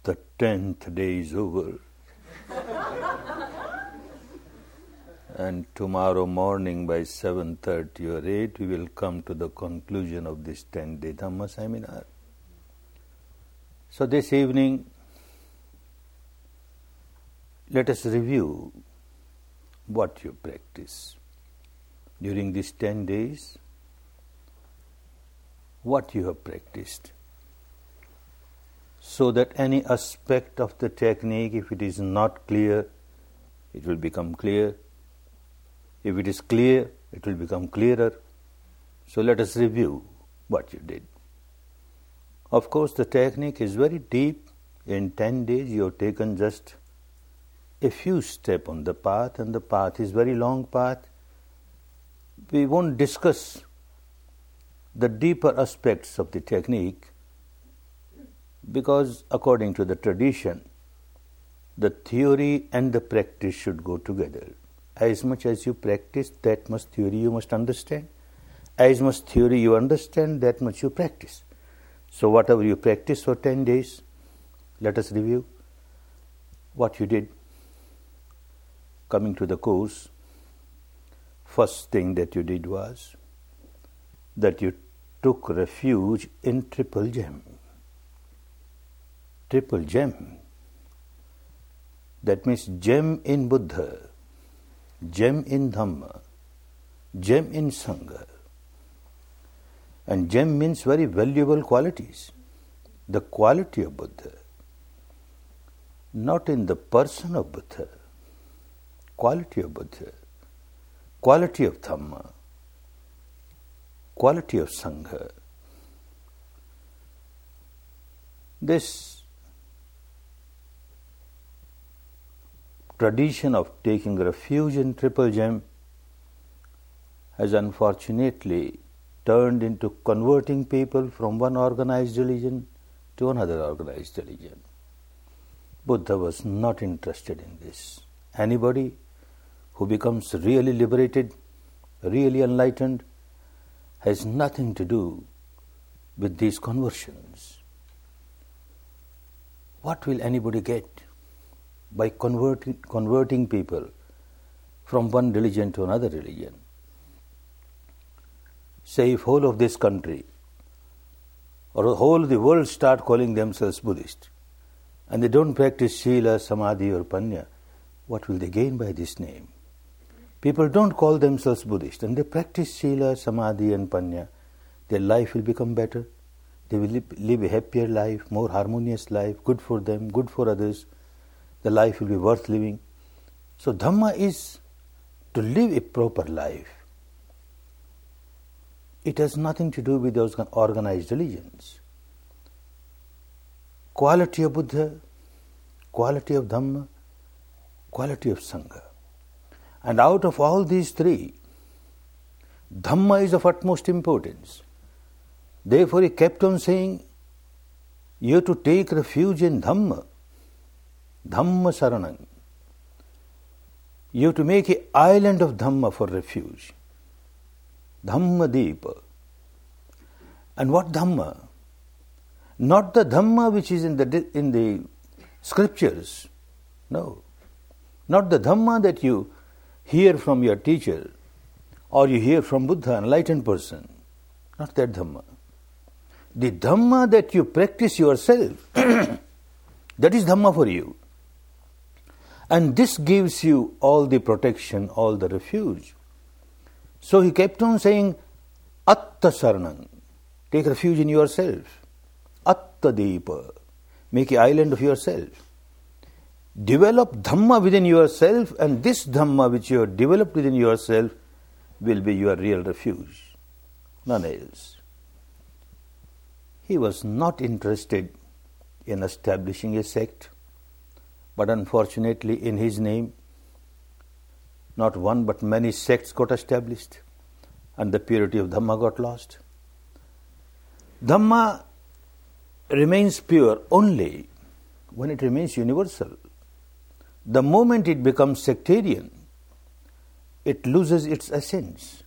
The 10th day is over. And tomorrow morning by 7:30 or 8, we will come to the conclusion of this 10-day Dhamma seminar. So this evening, let us review what you practice during these 10 days, what you have practiced, so that any aspect of the technique, if it is not clear, it will become clear. If it is clear, it will become clearer. So let us review what you did. Of course, the technique is very deep. In 10 days, you have taken just a few steps on the path, and the path is very long path. We won't discuss the deeper aspects of the technique because according to the tradition, the theory and the practice should go together. As much as you practice, that much theory you must understand. As much theory you understand, that much you practice. So whatever you practice for 10 days, let us review what you did. Coming to the course, first thing that you did was that you took refuge in Triple Gem. Triple Gem. That means gem in Buddha, gem in Dhamma, gem in Sangha. And gem means very valuable qualities. The quality of Buddha. Not in the person of Buddha. Quality of Buddha. Quality of Dhamma. Quality of Sangha. This tradition of taking refuge in Triple Gem has unfortunately turned into converting people from one organized religion to another organized religion. Buddha was not interested in this. Anybody who becomes really liberated, really enlightened, has nothing to do with these conversions. What will anybody get by converting people from one religion to another religion? Say if whole of this country or the whole of the world start calling themselves Buddhist and they don't practice Sila, Samadhi or Panya, what will they gain by this name? People don't call themselves Buddhist and they practice Sila, Samadhi and Panya. Their life will become better. They will live a happier life, more harmonious life, good for them, good for others. The life will be worth living. So Dhamma is to live a proper life. It has nothing to do with those organized religions. Quality of Buddha, quality of Dhamma, quality of Sangha. And out of all these three, Dhamma is of utmost importance. Therefore he kept on saying, you have to take refuge in Dhamma. Dhamma Saranam. You have to make an island of Dhamma for refuge. Dhamma Deepa. And what Dhamma? Not the Dhamma which is in the scriptures. No. Not the Dhamma that you hear from your teacher or you hear from Buddha, an enlightened person. Not that Dhamma. The Dhamma that you practice yourself, that is Dhamma for you. And this gives you all the protection, all the refuge. So he kept on saying, Atta Saranam. Take refuge in yourself. Atta Deepa. Make an island of yourself. Develop Dhamma within yourself, and this Dhamma which you have developed within yourself will be your real refuge. None else. He was not interested in establishing a sect, but unfortunately in his name, not one but many sects got established and the purity of Dhamma got lost. Dhamma remains pure only when it remains universal. The moment it becomes sectarian, it loses its essence.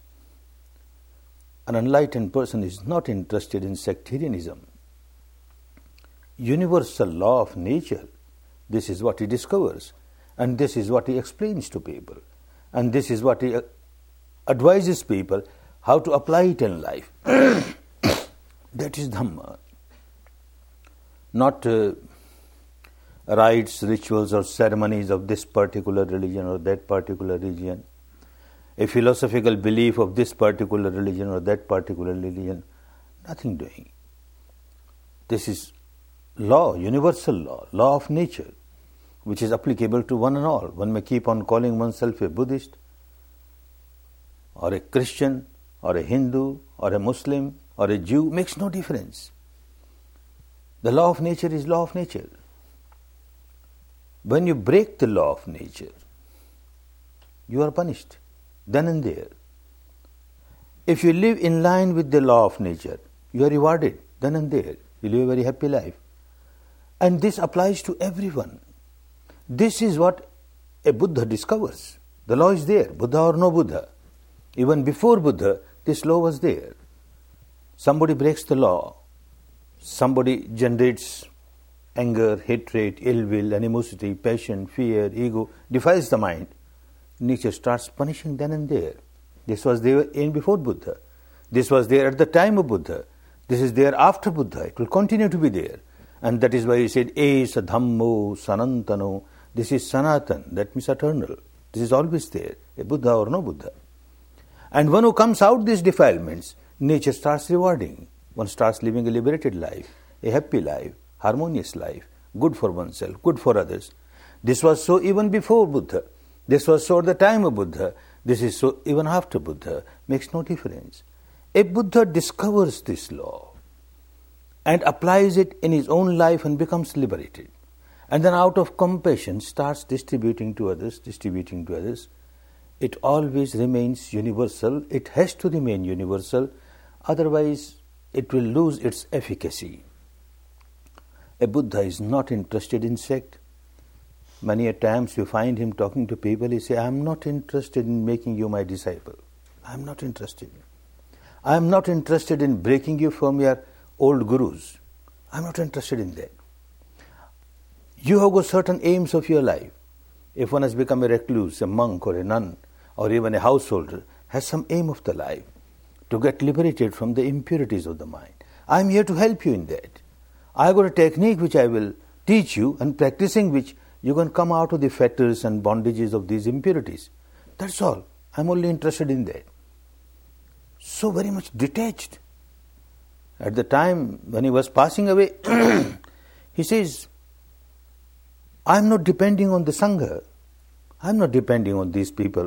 An enlightened person is not interested in sectarianism. universal law of nature. This is what he discovers, and this is what he explains to people, and this is what he advises people how to apply it in life. That is Dhamma. Not rites, rituals or ceremonies of this particular religion or that particular religion, a philosophical belief of this particular religion or that particular religion, nothing doing. This is law, universal law of nature, which is applicable to one and all. One may keep on calling oneself a Buddhist or a Christian or a Hindu or a Muslim or a Jew, makes no difference. The law of nature is law of nature. When you break the law of nature, you are punished then and there. If you live in line with the law of nature, you are rewarded then and there. You live a very happy life. And this applies to everyone. This is what a Buddha discovers. The law is there, Buddha or no Buddha. Even before Buddha, this law was there. Somebody breaks the law. Somebody generates anger, hatred, ill will, animosity, passion, fear, ego, defiles the mind. Nature starts punishing then and there. This was there in before Buddha. This was there at the time of Buddha. This is there after Buddha. It will continue to be there. And that is why he said, Esa Dhammo Sanantano. This is Sanatan, that means eternal. This is always there, a Buddha or no Buddha. And one who comes out these defilements, nature starts rewarding. One starts living a liberated life, a happy life, harmonious life, good for oneself, good for others. This was so even before Buddha. This was so at the time of Buddha. This is so even after Buddha. Makes no difference. A Buddha discovers this law and applies it in his own life and becomes liberated. And then out of compassion starts distributing to others. It always remains universal. It has to remain universal. Otherwise, it will lose its efficacy. A Buddha is not interested in sect. Many a times you find him talking to people, he says, I am not interested in making you my disciple. I am not interested. I am not interested in breaking you from your old gurus. I am not interested in that. You have got certain aims of your life. If one has become a recluse, a monk or a nun, or even a householder, has some aim of the life, to get liberated from the impurities of the mind. I am here to help you in that. I have got a technique which I will teach you, and practicing which you can come out of the fetters and bondages of these impurities. That's all. I am only interested in that. So very much detached. At the time when he was passing away, he says, I am not depending on the Sangha. I am not depending on these people,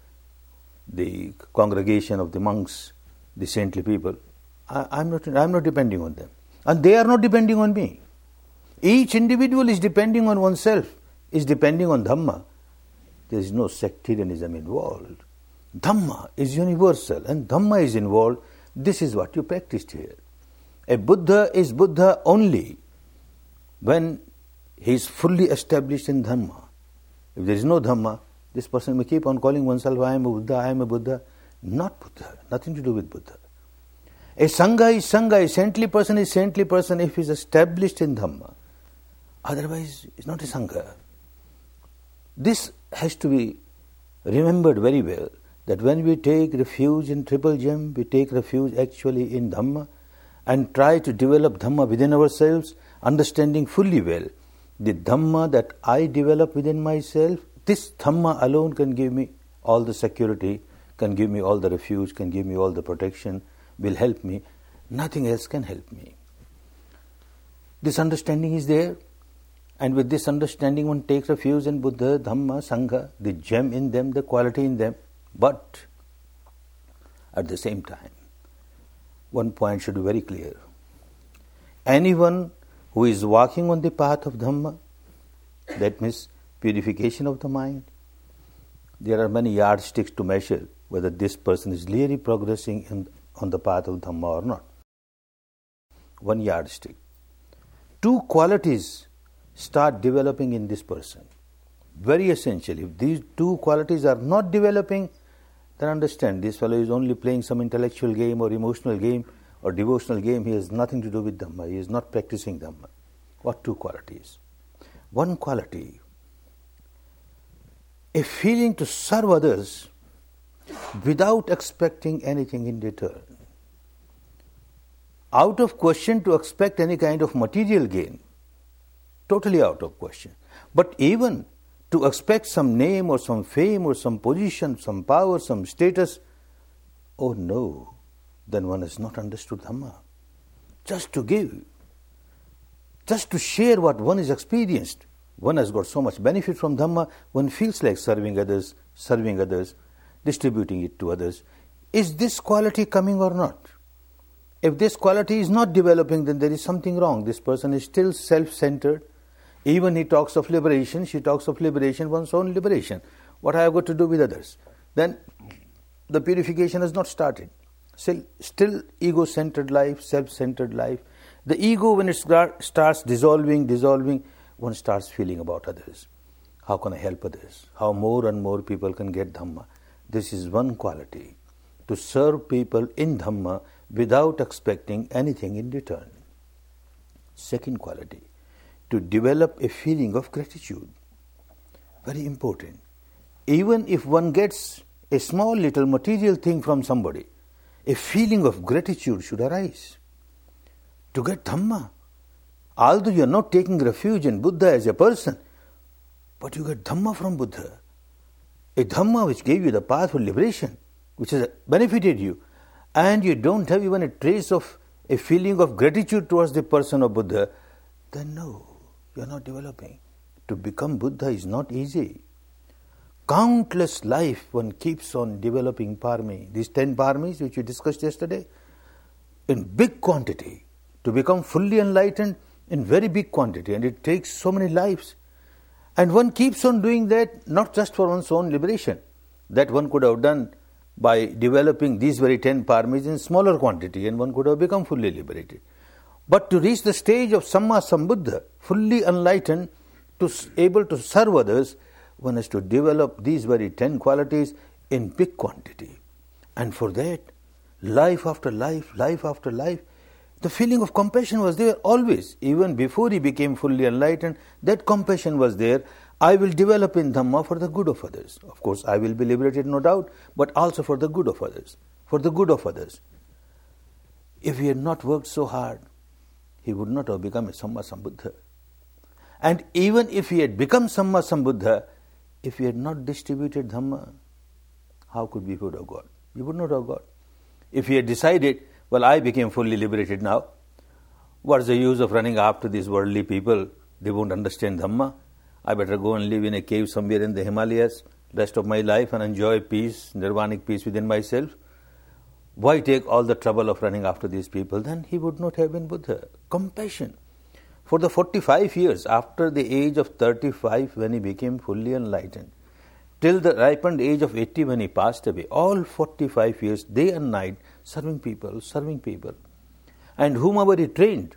the congregation of the monks, the saintly people. I am not depending on them. And they are not depending on me. Each individual is depending on oneself, is depending on Dhamma. There is no sectarianism involved. Dhamma is universal and Dhamma is involved. This is what you practiced here. A Buddha is Buddha only when he is fully established in Dhamma. If there is no Dhamma, this person may keep on calling oneself, I am a Buddha, I am a Buddha. Not Buddha, nothing to do with Buddha. A Sangha is Sangha, a saintly person is saintly person if he is established in Dhamma. Otherwise, it's not a Sangha. This has to be remembered very well, that when we take refuge in Triple Gem, we take refuge actually in Dhamma and try to develop Dhamma within ourselves, understanding fully well the Dhamma that I develop within myself. This Dhamma alone can give me all the security, can give me all the refuge, can give me all the protection, will help me. Nothing else can help me. This understanding is there, and with this understanding one takes refuge in Buddha, Dhamma, Sangha, the gem in them, the quality in them. But at the same time, one point should be very clear. Anyone who is walking on the path of Dhamma, that means purification of the mind, there are many yardsticks to measure whether this person is really progressing on the path of Dhamma or not. One yardstick. Two qualities start developing in this person. Very essential. If these two qualities are not developing, then understand this fellow is only playing some intellectual game or emotional game or devotional game. He has nothing to do with Dhamma. He is not practicing Dhamma. What two qualities? One quality, a feeling to serve others without expecting anything in return. Out of question to expect any kind of material gain. Totally out of question. But even to expect some name or some fame or some position, some power, some status, oh no, then one has not understood Dhamma. Just to give, just to share what one has experienced, one has got so much benefit from Dhamma, one feels like serving others, distributing it to others. Is this quality coming or not? If this quality is not developing, then there is something wrong. This person is still self-centered. Even he talks of liberation, she talks of liberation, one's own liberation. What I have got to do with others? Then the purification has not started. Still ego-centered life, self-centered life. The ego, when it starts dissolving, one starts feeling about others. How can I help others? How more and more people can get Dhamma? This is one quality. To serve people in Dhamma without expecting anything in return. Second quality, to develop a feeling of gratitude. Very important. Even if one gets a small little material thing from somebody, a feeling of gratitude should arise. To get Dhamma, although you are not taking refuge in Buddha as a person, but you get Dhamma from Buddha. A Dhamma which gave you the path for liberation, which has benefited you, and you don't have even a trace of a feeling of gratitude towards the person of Buddha, then no, you are not developing. To become Buddha is not easy. Countless life one keeps on developing parami. These 10 paramis which we discussed yesterday, in big quantity. To become fully enlightened in very big quantity, and it takes so many lives. And one keeps on doing that not just for one's own liberation, that one could have done by developing these very 10 paramis in smaller quantity, and one could have become fully liberated. But to reach the stage of Samma Sambuddha, fully enlightened, to able to serve others, one has to develop these very 10 qualities in big quantity. And for that, life after life, the feeling of compassion was there always. Even before he became fully enlightened, that compassion was there. I will develop in Dhamma for the good of others. Of course, I will be liberated, no doubt, but also for the good of others. For the good of others. If he had not worked so hard, he would not have become a Samma Sambuddha. And even if he had become Samma Sambuddha, if he had not distributed Dhamma, how could we would have got? We would not have got. If he had decided, well, I became fully liberated now, what's the use of running after these worldly people? They won't understand Dhamma. I better go and live in a cave somewhere in the Himalayas rest of my life and enjoy peace, nirvanic peace within myself. Why take all the trouble of running after these people? Then he would not have been Buddha. Compassion. For the 45 years after the age of 35 when he became fully enlightened, till the ripened age of 80 when he passed away, all 45 years, day and night, serving people. And whomever he trained.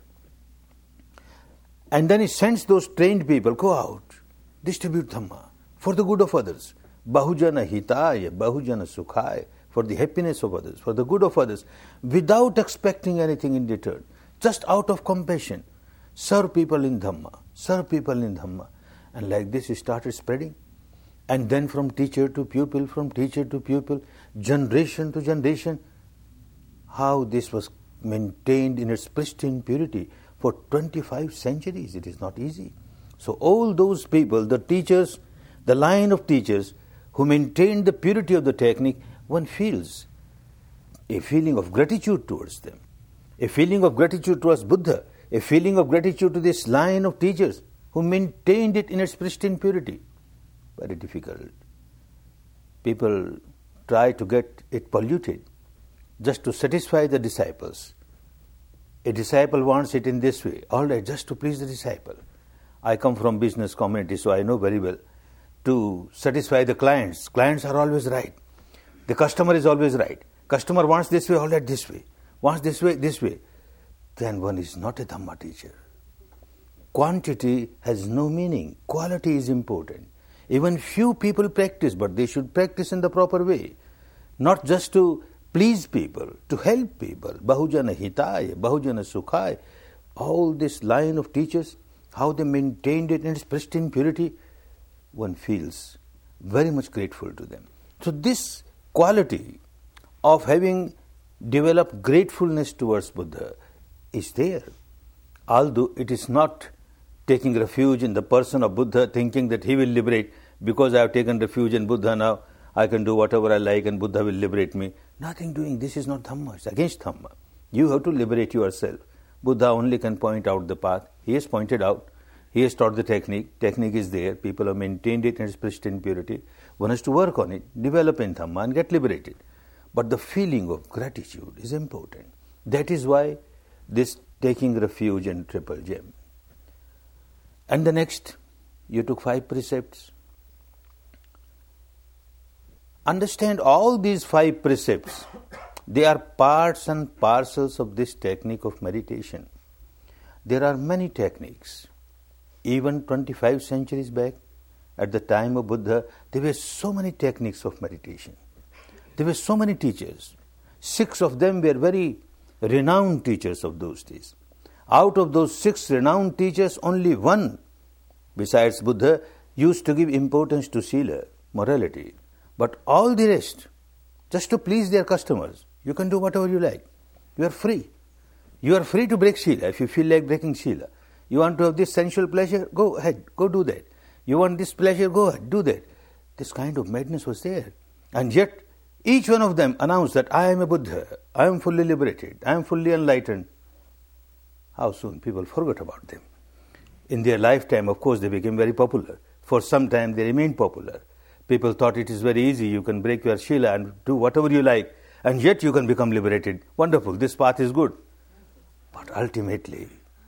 And then he sends those trained people, go out, distribute Dhamma for the good of others. Bahujana hitaya, bahujana sukhaya, for the happiness of others, for the good of others, without expecting anything in return, just out of compassion. Serve people in Dhamma. And like this he started spreading. And then from teacher to pupil, generation to generation, how this was maintained in its pristine purity for 25 centuries. It is not easy. So all those people, the teachers, the line of teachers who maintained the purity of the technique, one feels a feeling of gratitude towards them, a feeling of gratitude towards Buddha, a feeling of gratitude to this line of teachers who maintained it in its pristine purity. Very difficult. People try to get it polluted just to satisfy the disciples. A disciple wants it in this way, all right, just to please the disciple. I come from business community, so I know very well. To satisfy the clients, clients are always right. The customer is always right. Customer wants this way, all right, this way. Wants this way. Then one is not a Dhamma teacher. Quantity has no meaning. Quality is important. Even few people practice, but they should practice in the proper way. Not just to please people, to help people. Bahujana hitaya, bahujana sukhaya. All this line of teachers, how they maintained it in its pristine purity, one feels very much grateful to them. So this quality of having developed gratefulness towards Buddha is there, although it is not taking refuge in the person of Buddha, thinking that he will liberate. Because I have taken refuge in Buddha, now I can do whatever I like and Buddha will liberate me. Nothing doing. This is not Dhamma. It's against Dhamma. You have to liberate yourself. Buddha only can point out the path. He has pointed out. He has taught the technique. Technique is there. People have maintained it in its pristine purity. One has to work on it, develop in Dhamma and get liberated. But the feeling of gratitude is important. That is why this taking refuge in Triple Gem. And the next, you took 5 precepts. Understand all these 5 precepts. They are parts and parcels of this technique of meditation. There are many techniques. Even 25 centuries back, at the time of Buddha, there were so many techniques of meditation. There were so many teachers. 6 of them were very renowned teachers of those days. Out of those 6 renowned teachers, only one, besides Buddha, used to give importance to Sila, morality. But all the rest, just to please their customers, you can do whatever you like. You are free. You are free to break Sila if you feel like breaking Sila. You want to have this sensual pleasure? Go ahead, go do that. You want this pleasure? Go ahead, do that. This kind of madness was there. And yet, each one of them announced that I am a Buddha, I am fully liberated, I am fully enlightened. How soon people forgot about them. In their lifetime, of course, they became very popular. For some time, they remained popular. People thought it is very easy, you can break your Sila and do whatever you like, and yet you can become liberated. Wonderful, this path is good. But ultimately,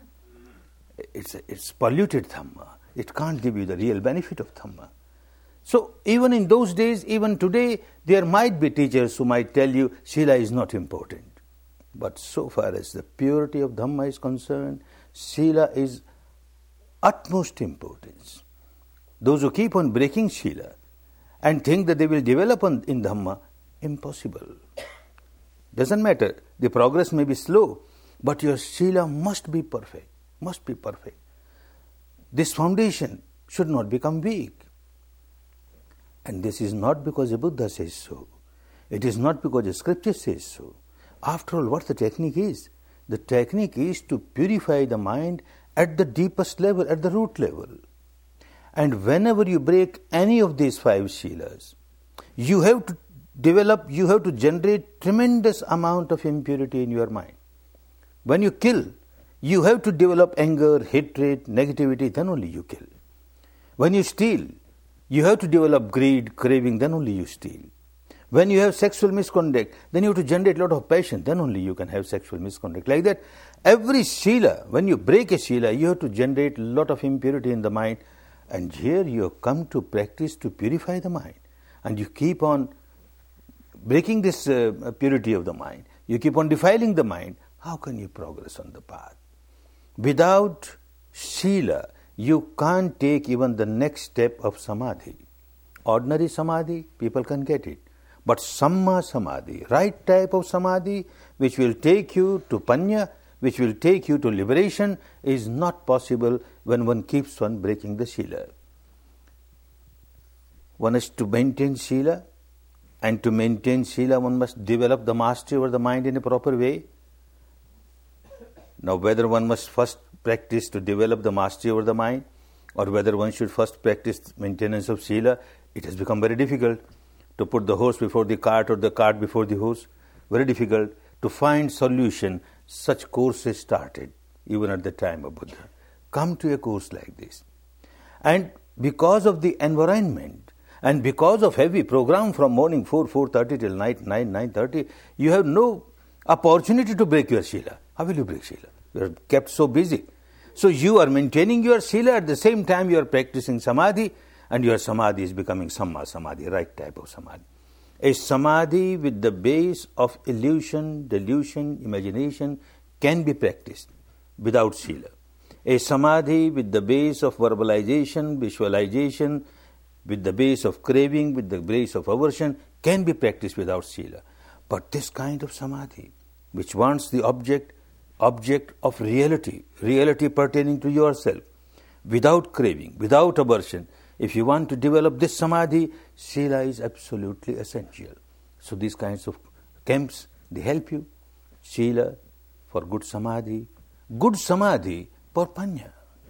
it's polluted Dhamma. It can't give you the real benefit of Dhamma. So even in those days, even today, there might be teachers who might tell you Sila is not important. But so far as the purity of Dhamma is concerned, Sila is utmost importance. Those who keep on breaking Sila and think that they will develop in Dhamma, impossible. Doesn't matter. The progress may be slow, but your Sila must be perfect. Must be perfect. This foundation should not become weak. And this is not because the Buddha says so. It is not because the scripture says so. After all, what the technique is? The technique is to purify the mind at the deepest level, at the root level. And whenever you break any of these 5 Silas, you have to develop, you have to generate tremendous amount of impurity in your mind. When you kill, you have to develop anger, hatred, negativity, then only you kill. When you steal, you have to develop greed, craving, then only you steal. When you have sexual misconduct, then you have to generate a lot of passion, then only you can have sexual misconduct. Like that, every Sila, when you break a Sila, you have to generate a lot of impurity in the mind. And here you have come to practice to purify the mind. And you keep on breaking this purity of the mind. You keep on defiling the mind. How can you progress on the path? Without Sila, you can't take even the next step of Samadhi. Ordinary Samadhi, people can get it. But Samma Samadhi, right type of Samadhi, which will take you to Panya, which will take you to liberation, is not possible when one keeps on breaking the Sila. One has to maintain Sila, and to maintain Sila, one must develop the mastery over the mind in a proper way. Now, whether one must first practice to develop the mastery over the mind, or whether one should first practice maintenance of Sila, it has become very difficult to put the horse before the cart or the cart before the horse. Very difficult to find solution. Such courses started even at the time of Buddha. Come to a course like this. And because of the environment and because of heavy program from morning 4:30 till night 9:30, you have no opportunity to break your Sila. How will you break Sila? You are kept so busy. So you are maintaining your Sila, at the same time you are practicing Samadhi, and your Samadhi is becoming Samma Samadhi, right type of Samadhi. A Samadhi with the base of illusion, delusion, imagination can be practiced without Sila. A Samadhi with the base of verbalization, visualization, with the base of craving, with the base of aversion, can be practiced without Sila. But this kind of Samadhi, which wants the object of reality, reality pertaining to yourself, without craving, without aversion. If you want to develop this samadhi, Sila is absolutely essential. So these kinds of camps, they help you. Sila for good samadhi for panya.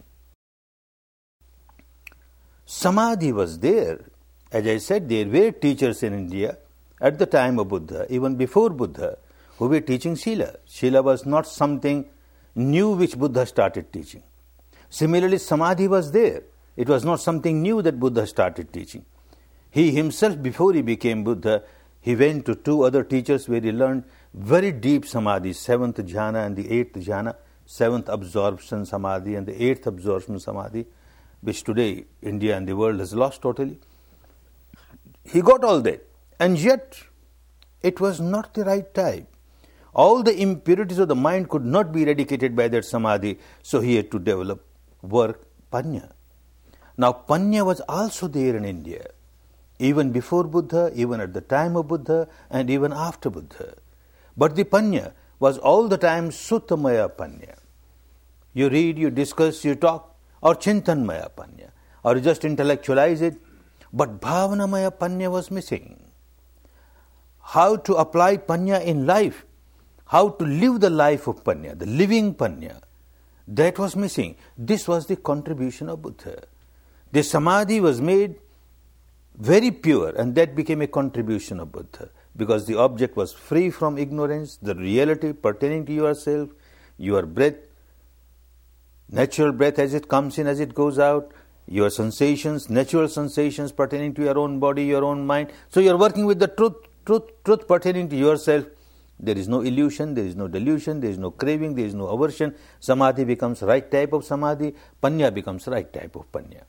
Samadhi was there. As I said, there were teachers in India at the time of Buddha, even before Buddha, who were teaching Sila. Sila was not something new which Buddha started teaching. Similarly, Samadhi was there. It was not something new that Buddha started teaching. He himself, before he became Buddha, he went to 2 other teachers where he learned very deep Samadhi, 7th jhana and the 8th jhana, 7th absorption Samadhi and the 8th absorption Samadhi, which today India and the world has lost totally. He got all that, and yet it was not the right type. All the impurities of the mind could not be eradicated by that Samadhi, so he had to develop work Panya. Now Panya was also there in India, even before Buddha, even at the time of Buddha, and even after Buddha. But the Panya was all the time Suttamaya Panya. You read, you discuss, you talk, or Chintanmaya Panya, or you just intellectualize it. But Bhavanamaya Panya was missing. How to apply Panya in life, how to live the life of Panya, the living Panya, that was missing. This was the contribution of Buddha. The Samadhi was made very pure, and that became a contribution of Buddha, because the object was free from ignorance, the reality pertaining to yourself, your breath, natural breath as it comes in, as it goes out, your sensations, natural sensations pertaining to your own body, your own mind. So you are working with the truth pertaining to yourself. There is no illusion, there is no delusion, there is no craving, there is no aversion. Samadhi becomes right type of Samadhi, Panya becomes right type of Panya.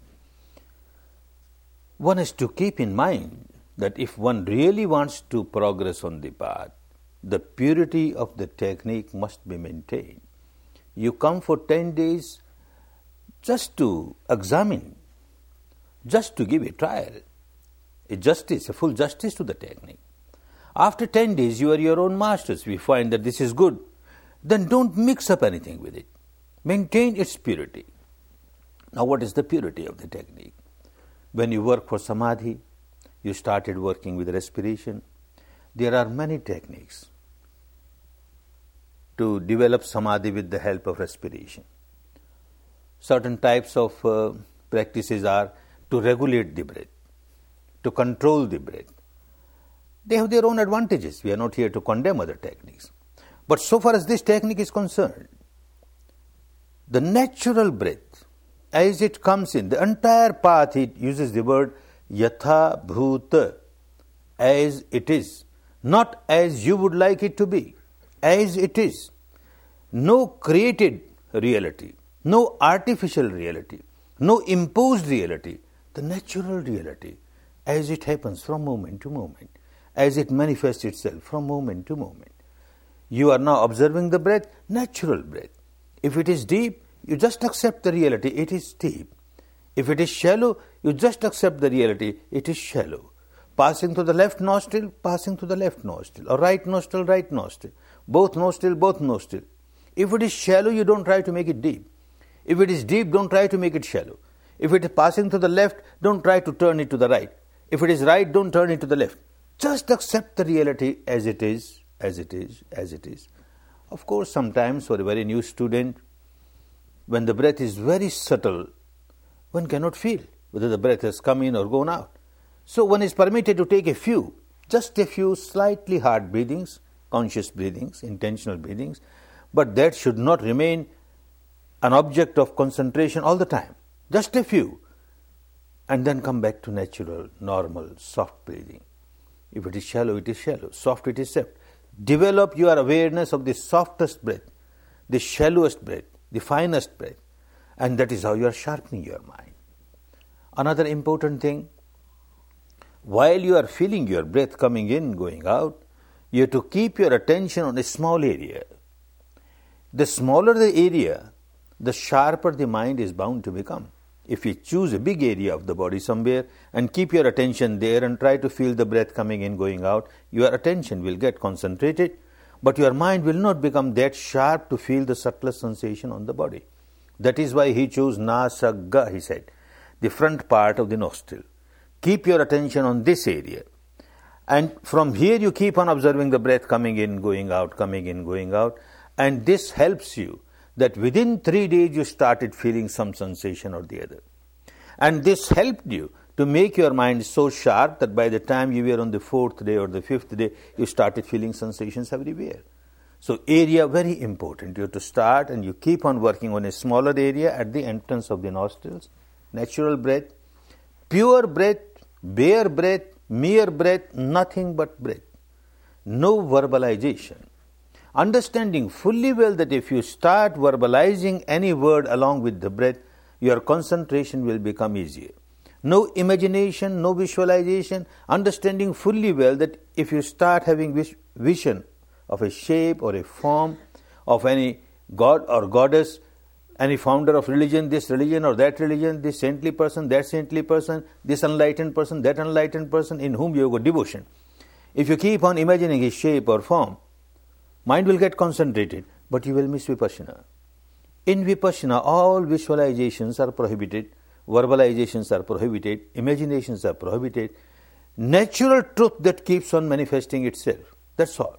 One has to keep in mind that if one really wants to progress on the path, the purity of the technique must be maintained. You come for 10 days just to examine, just to give a trial, a full justice to the technique. After 10 days, you are your own masters. We find that this is good. Then don't mix up anything with it. Maintain its purity. Now, what is the purity of the technique? When you work for Samadhi, you started working with respiration. There are many techniques to develop Samadhi with the help of respiration. Certain types of practices are to regulate the breath, to control the breath. They have their own advantages. We are not here to condemn other techniques. But so far as this technique is concerned, the natural breath, as it comes in, the entire path, it uses the word yatha bhuta, as it is, not as you would like it to be, as it is. No created reality, no artificial reality, no imposed reality, the natural reality, as it happens from moment to moment, as it manifests itself from moment to moment. You are now observing the breath, natural breath. If it is deep, you just accept the reality, it is deep. If it is shallow, you just accept the reality, it is shallow. Passing to the left nostril, passing to the left nostril, or right nostril, both nostril. If it is shallow, you don't try to make it deep. If it is deep, don't try to make it shallow. If it is passing to the left, don't try to turn it to the right. If it is right, don't turn it to the left. Just accept the reality as it is, as it is, as it is. Of course, sometimes for a very new student, when the breath is very subtle, one cannot feel whether the breath has come in or gone out. So one is permitted to take just a few slightly hard breathings, conscious breathings, intentional breathings, but that should not remain an object of concentration all the time. Just a few. And then come back to natural, normal, soft breathing. If it is shallow, it is shallow. Soft, it is soft. Develop your awareness of the softest breath, the shallowest breath, the finest breath. And that is how you are sharpening your mind. Another important thing, while you are feeling your breath coming in, going out, you have to keep your attention on a small area. The smaller the area, the sharper the mind is bound to become. If you choose a big area of the body somewhere and keep your attention there and try to feel the breath coming in, going out, your attention will get concentrated, but your mind will not become that sharp to feel the subtlest sensation on the body. That is why he chose Nasagga, he said, the front part of the nostril. Keep your attention on this area. And from here you keep on observing the breath coming in, going out, coming in, going out. And this helps you that within 3 days you started feeling some sensation or the other. And this helped you to make your mind so sharp that by the time you were on the 4th day or the 5th day, you started feeling sensations everywhere. So area very important. You have to start and you keep on working on a smaller area at the entrance of the nostrils. Natural breath, pure breath, bare breath, mere breath, nothing but breath. No verbalization. Understanding fully well that if you start verbalizing any word along with the breath, your concentration will become easier. No imagination, no visualization. Understanding fully well that if you start having vision of a shape or a form of any god or goddess, any founder of religion, this religion or that religion, this saintly person, that saintly person, this enlightened person, that enlightened person in whom you have got devotion. If you keep on imagining his shape or form, mind will get concentrated, but you will miss Vipassana. In Vipassana, all visualizations are prohibited, verbalizations are prohibited, imaginations are prohibited. Natural truth that keeps on manifesting itself. That's all.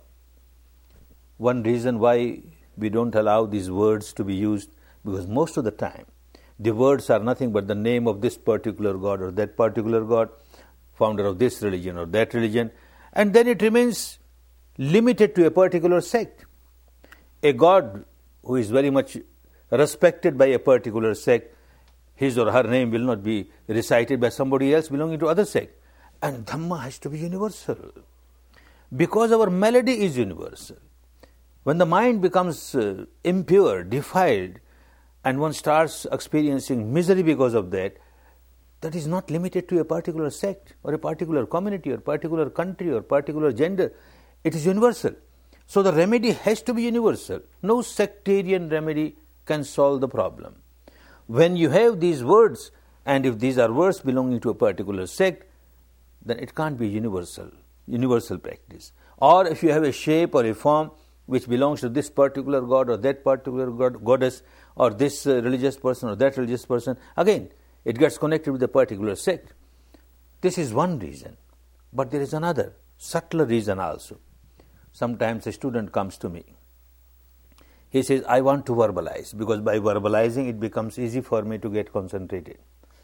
One reason why we don't allow these words to be used, because most of the time, the words are nothing but the name of this particular god or that particular god, founder of this religion or that religion, and then it remains limited to a particular sect. A god who is very much respected by a particular sect, his or her name will not be recited by somebody else belonging to other sect. And Dhamma has to be universal. Because our melody is universal. When the mind becomes impure, defiled, and one starts experiencing misery because of that, that is not limited to a particular sect or a particular community or particular country or particular gender. It is universal. So the remedy has to be universal. No sectarian remedy can solve the problem. When you have these words, and if these are words belonging to a particular sect, then it can't be universal practice. Or if you have a shape or a form which belongs to this particular god or that particular goddess or this religious person or that religious person, again, it gets connected with a particular sect. This is one reason. But there is another, subtler reason also. Sometimes a student comes to me. He says, I want to verbalize, because by verbalizing it becomes easy for me to get concentrated.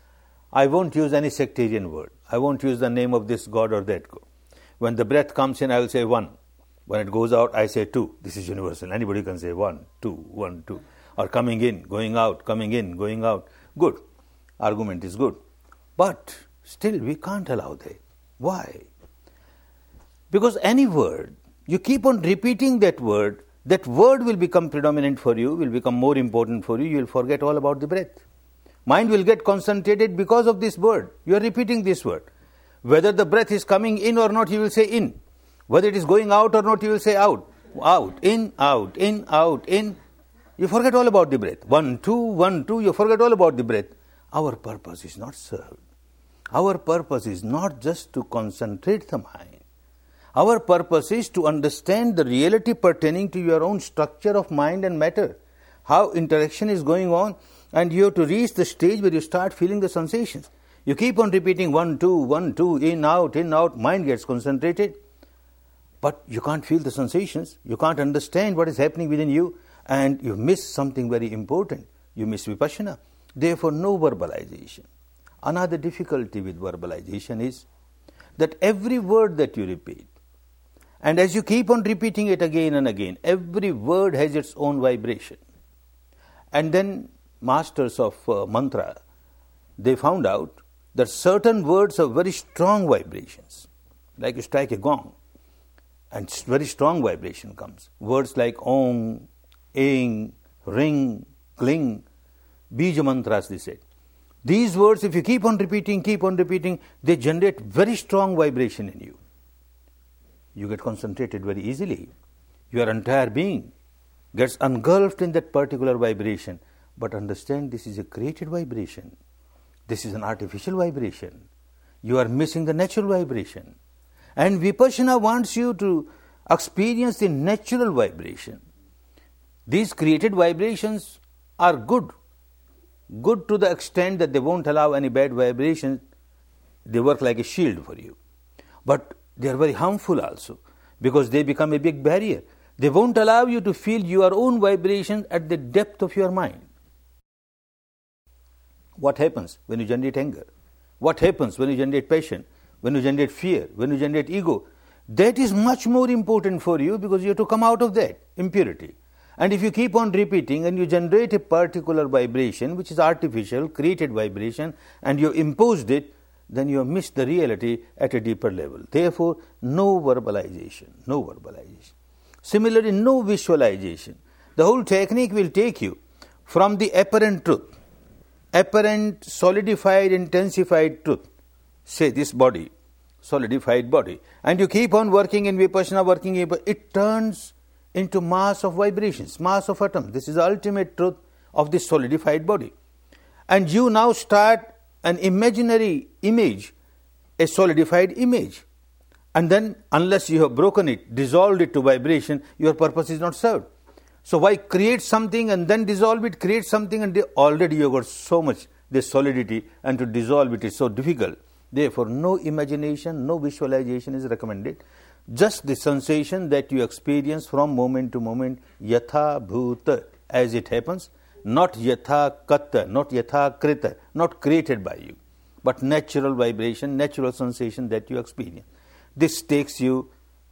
I won't use any sectarian word. I won't use the name of this god or that god. When the breath comes in, I will say 1. When it goes out, I say 2. This is universal. Anybody can say 1, 2, 1, 2. Or coming in, going out, coming in, going out. Good. Argument is good. But still we can't allow that. Why? Because any word, you keep on repeating that word will become predominant for you, will become more important for you, you will forget all about the breath. Mind will get concentrated because of this word. You are repeating this word. Whether the breath is coming in or not, you will say in. Whether it is going out or not, you will say out. Out, in, out, in, out, in. You forget all about the breath. 1, 2, 1, 2, you forget all about the breath. Our purpose is not served. Our purpose is not just to concentrate the mind. Our purpose is to understand the reality pertaining to your own structure of mind and matter, how interaction is going on, and you have to reach the stage where you start feeling the sensations. You keep on repeating 1, 2, 1, 2, in, out, mind gets concentrated, but you can't feel the sensations, you can't understand what is happening within you, and you miss something very important. You miss Vipassana. Therefore, no verbalization. Another difficulty with verbalization is that every word that you repeat, and as you keep on repeating it again and again, every word has its own vibration. And then masters of mantra, they found out that certain words have very strong vibrations. Like you strike a gong, and very strong vibration comes. Words like om, ing, ring, kling, bija mantras, they said. These words, if you keep on repeating, they generate very strong vibration in you. You get concentrated very easily. Your entire being gets engulfed in that particular vibration. But understand, this is a created vibration. This is an artificial vibration. You are missing the natural vibration. And Vipassana wants you to experience the natural vibration. These created vibrations are good Good to the extent that they won't allow any bad vibrations. They work like a shield for you. But they are very harmful also, because they become a big barrier. They won't allow you to feel your own vibrations at the depth of your mind. What happens when you generate anger? What happens when you generate passion? When you generate fear? When you generate ego? That is much more important for you, because you have to come out of that impurity. And if you keep on repeating and you generate a particular vibration, which is artificial, created vibration, and you imposed it, then you have missed the reality at a deeper level. Therefore, no verbalization, no verbalization. Similarly, no visualization. The whole technique will take you from the apparent truth, apparent, solidified, intensified truth, say this body, solidified body, and you keep on working in Vipassana, it turns into mass of vibrations, mass of atoms. This is the ultimate truth of this solidified body. And you now start an imaginary image, a solidified image. And then, unless you have broken it, dissolved it to vibration, your purpose is not served. So why create something and then dissolve it, create something and already you have got so much this solidity, and to dissolve it is so difficult. Therefore, no imagination, no visualization is recommended. Just the sensation that you experience from moment to moment, yatha bhuta, as it happens, not yatha kata, not yatha krita, not created by you, but natural vibration, natural sensation that you experience. This takes you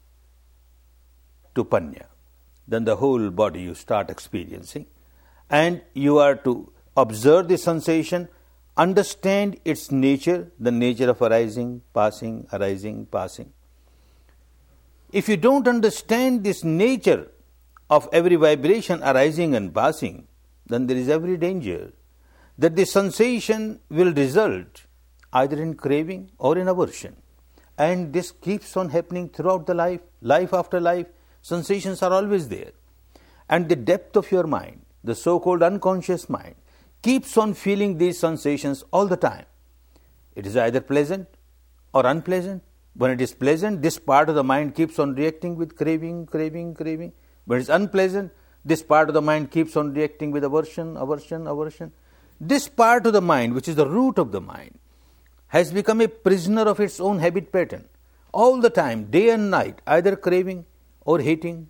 to panya. Then the whole body you start experiencing, and you are to observe the sensation, understand its nature, the nature of arising, passing, arising, passing. If you don't understand this nature of every vibration arising and passing, then there is every danger that the sensation will result either in craving or in aversion. And this keeps on happening throughout the life, life after life. Sensations are always there. And the depth of your mind, the so-called unconscious mind, keeps on feeling these sensations all the time. It is either pleasant or unpleasant. When it is pleasant, this part of the mind keeps on reacting with craving. When it is unpleasant, this part of the mind keeps on reacting with aversion. This part of the mind, which is the root of the mind, has become a prisoner of its own habit pattern. All the time, day and night, either craving or hating,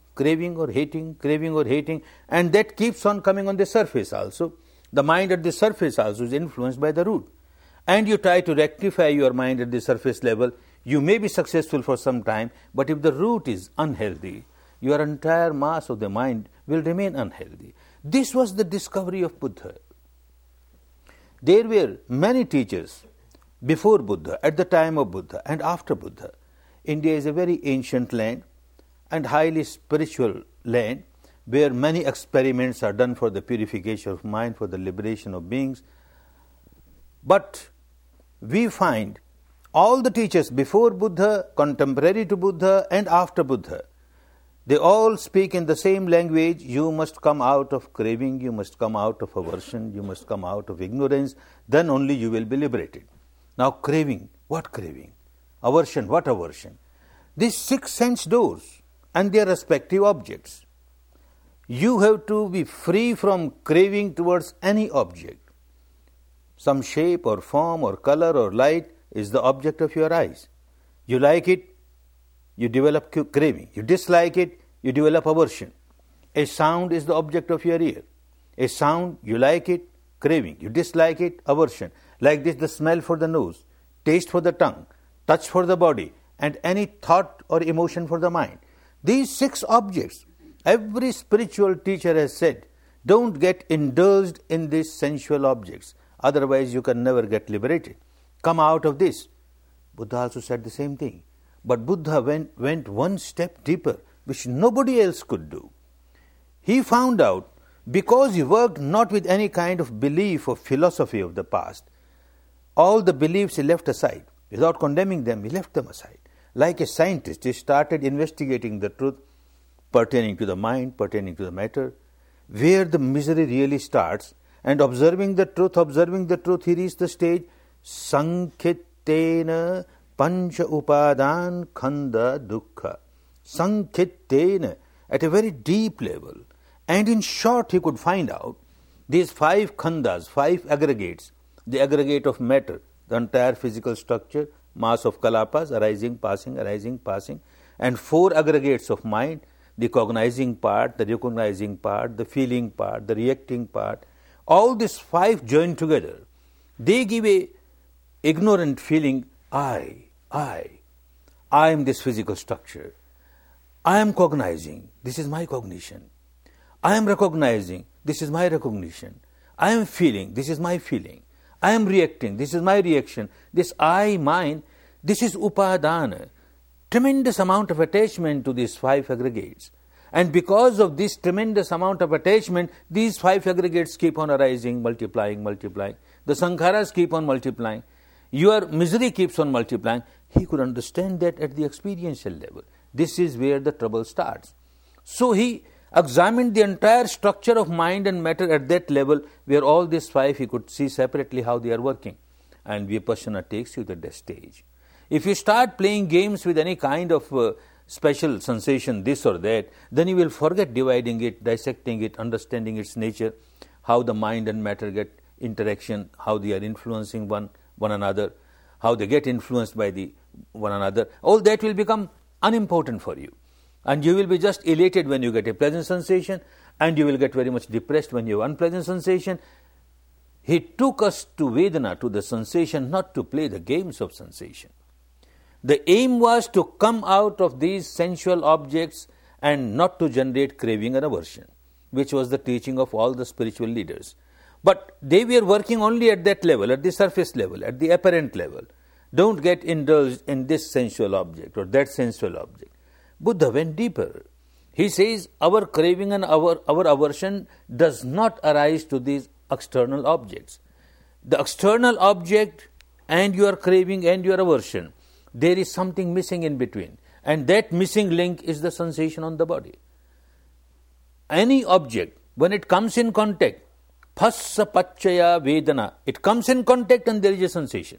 and that keeps on coming on the surface also. The mind at the surface also is influenced by the root. And you try to rectify your mind at the surface level. You may be successful for some time, but if the root is unhealthy, your entire mass of the mind will remain unhealthy. This was the discovery of Buddha. There were many teachers before Buddha, at the time of Buddha, and after Buddha. India is a very ancient land and highly spiritual land, where many experiments are done for the purification of mind, for the liberation of beings. But we find all the teachers before Buddha, contemporary to Buddha, and after Buddha, they all speak in the same language. You must come out of craving, you must come out of aversion, you must come out of ignorance, then only you will be liberated. Now craving, what craving? Aversion, what aversion? These 6 sense doors and their respective objects. You have to be free from craving towards any object. Some shape or form or color or light is the object of your eyes. You like it, you develop craving. You dislike it, you develop aversion. A sound is the object of your ear. A sound, you like it, craving. You dislike it, aversion. Like this, the smell for the nose, taste for the tongue, touch for the body, and any thought or emotion for the mind. These 6 objects, every spiritual teacher has said, don't get indulged in these sensual objects. Otherwise, you can never get liberated. Come out of this. Buddha also said the same thing. But Buddha went one step deeper, which nobody else could do. He found out, because he worked not with any kind of belief or philosophy of the past, all the beliefs he left aside. Without condemning them, he left them aside. Like a scientist, he started investigating the truth pertaining to the mind, pertaining to the matter, where the misery really starts, and observing the truth, he reached the stage, Sankhitena Pancha Upadan Khanda Dukkha. Sankhitena, at a very deep level. And in short, he could find out These 5 khandas, 5 aggregates, the aggregate of matter, the entire physical structure, mass of kalapas, arising, passing, and 4 aggregates of mind, the cognizing part, the recognizing part, the feeling part, the reacting part, all these 5 joined together, they give a ignorant feeling, I am this physical structure. I am cognizing, this is my cognition. I am recognizing, this is my recognition. I am feeling, this is my feeling. I am reacting, this is my reaction. This I, mine, this is upadana. Tremendous amount of attachment to these 5 aggregates. And because of this tremendous amount of attachment, these 5 aggregates keep on arising, multiplying. The sankharas keep on multiplying. Your misery keeps on multiplying. He could understand that at the experiential level. This is where the trouble starts. So he examined the entire structure of mind and matter at that level, where all these 5 he could see separately how they are working. And Vipassana takes you to that stage. If you start playing games with any kind of special sensation, this or that, then you will forget dividing it, dissecting it, understanding its nature, how the mind and matter get interaction, how they are influencing one another, how they get influenced by one another. All that will become unimportant for you. And you will be just elated when you get a pleasant sensation, and you will get very much depressed when you have unpleasant sensation. He took us to Vedana, to the sensation, not to play the games of sensation. The aim was to come out of these sensual objects and not to generate craving and aversion, which was the teaching of all the spiritual leaders. But they were working only at that level, at the surface level, at the apparent level. Don't get indulged in this sensual object or that sensual object. Buddha went deeper. He says our craving and our aversion does not arise to these external objects. The external object and your craving and your aversion, there is something missing in between. And that missing link is the sensation on the body. Any object, when it comes in contact, phassa pachaya vedana, it comes in contact and there is a sensation.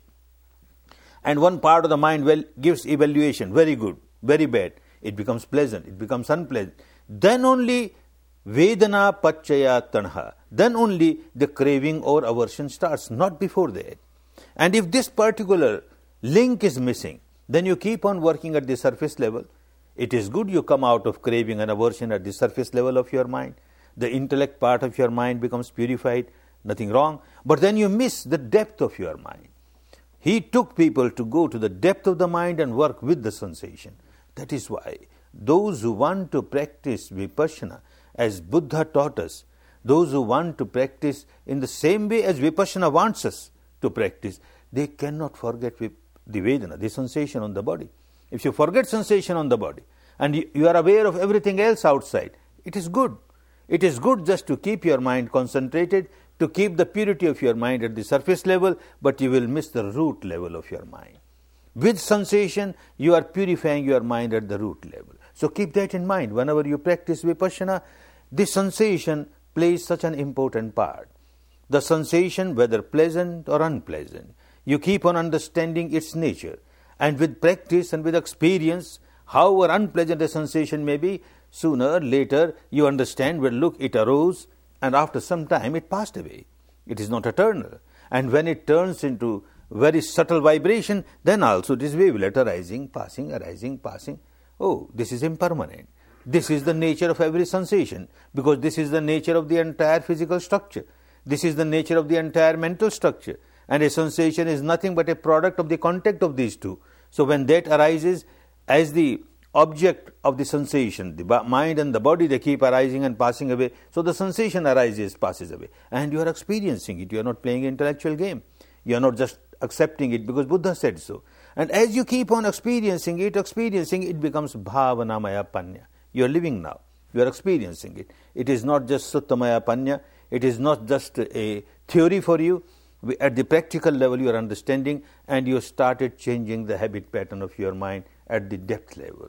And one part of the mind gives evaluation, very good, very bad. It becomes pleasant, it becomes unpleasant. Then only vedana pachaya tanha. Then only the craving or aversion starts, not before that. And if this particular link is missing, then you keep on working at the surface level. It is good you come out of craving and aversion at the surface level of your mind. The intellect part of your mind becomes purified, nothing wrong. But then you miss the depth of your mind. He took people to go to the depth of the mind and work with the sensation. That is why those who want to practice Vipassana as Buddha taught us, those who want to practice in the same way as Vipassana wants us to practice, they cannot forget the Vedana, the sensation on the body. If you forget sensation on the body and you are aware of everything else outside, it is good. It is good just to keep your mind concentrated, to keep the purity of your mind at the surface level, but you will miss the root level of your mind. With sensation, you are purifying your mind at the root level. So keep that in mind. Whenever you practice Vipassana, this sensation plays such an important part. The sensation, whether pleasant or unpleasant, you keep on understanding its nature. And with practice and with experience, however unpleasant a sensation may be, sooner or later you understand, well, look, it arose and after some time it passed away. It is not eternal. And when it turns into very subtle vibration, then also it is wavelet arising, passing. Oh, this is impermanent. This is the nature of every sensation, because this is the nature of the entire physical structure. This is the nature of the entire mental structure. And a sensation is nothing but a product of the contact of these two. So when that arises as the object of the sensation, the mind and the body, they keep arising and passing away. So the sensation arises, passes away. And you are experiencing it. You are not playing an intellectual game. You are not just accepting it because Buddha said so. And as you keep on experiencing it becomes bhavanamaya panya. You are living now. You are experiencing it. It is not just suttamaya panya. It is not just a theory for you. At the practical level, you are understanding, and you started changing the habit pattern of your mind at the depth level.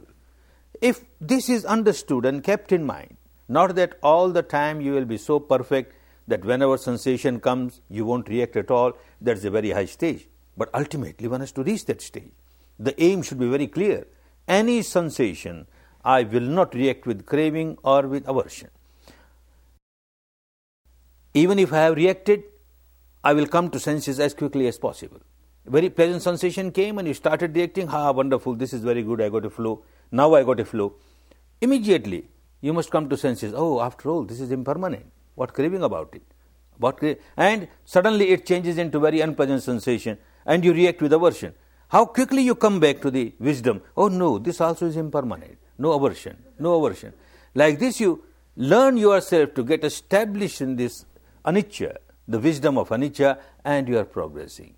If this is understood and kept in mind, not that all the time you will be so perfect that whenever sensation comes, you won't react at all, that's a very high stage. But ultimately, one has to reach that stage. The aim should be very clear. Any sensation, I will not react with craving or with aversion. Even if I have reacted, I will come to senses as quickly as possible. A very pleasant sensation came and you started reacting, wonderful, this is very good, I got a flow. Now I got a flow. Immediately, you must come to senses, after all, this is impermanent. What craving about it? And suddenly it changes into very unpleasant sensation and you react with aversion. How quickly you come back to the wisdom, no, this also is impermanent. No aversion. Like this you learn yourself to get established in this anicca, the wisdom of anicca, and you are progressing.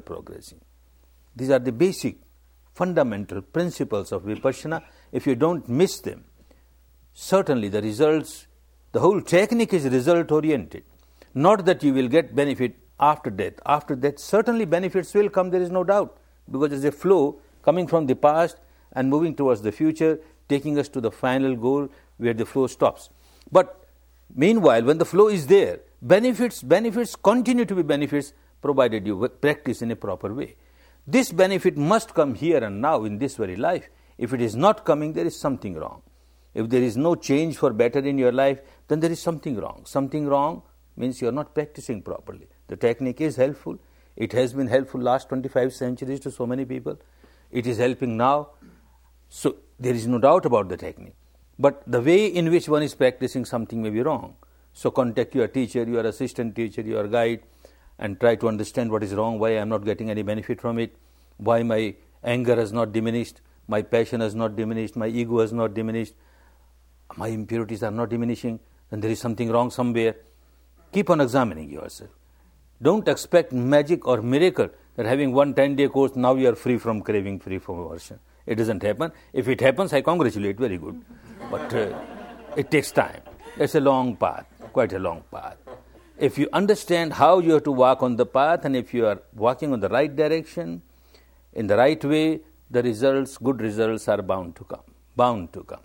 These are the basic, fundamental principles of Vipassana. If you don't miss them, certainly the results, the whole technique is result-oriented. Not that you will get benefit after death. After death, certainly benefits will come, there is no doubt, because there is a flow coming from the past and moving towards the future, taking us to the final goal where the flow stops. But meanwhile, when the flow is there, benefits continue to be benefits, provided you practice in a proper way. This benefit must come here and now in this very life. If it is not coming, there is something wrong. If there is no change for better in your life, then there is something wrong. Something wrong means you are not practicing properly. The technique is helpful. It has been helpful last 25 centuries to so many people. It is helping now. So there is no doubt about the technique. But the way in which one is practicing something may be wrong. So contact your teacher, your assistant teacher, your guide, and try to understand what is wrong, why I am not getting any benefit from it, why my anger has not diminished, my passion has not diminished, my ego has not diminished, my impurities are not diminishing, then there is something wrong somewhere. Keep on examining yourself. Don't expect magic or miracle that having one 10-day course, now you are free from craving, free from aversion. It doesn't happen. If it happens, I congratulate, very good. But it takes time. It's a long path, quite a long path. If you understand how you have to walk on the path, and if you are walking on the right direction, in the right way, the results, good results are bound to come.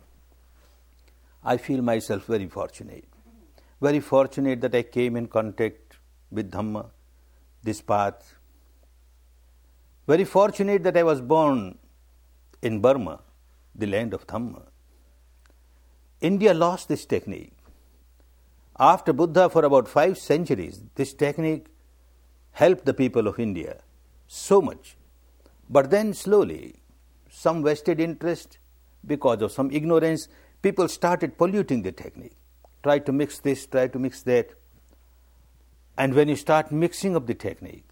I feel myself very fortunate that I came in contact with Dhamma, this path. Very fortunate that I was born in Burma, the land of Dhamma. India lost this technique. After Buddha, for about 5 centuries, this technique helped the people of India so much. But then slowly, some vested interest, because of some ignorance, people started polluting the technique. Try to mix this, try to mix that. And when you start mixing up the technique,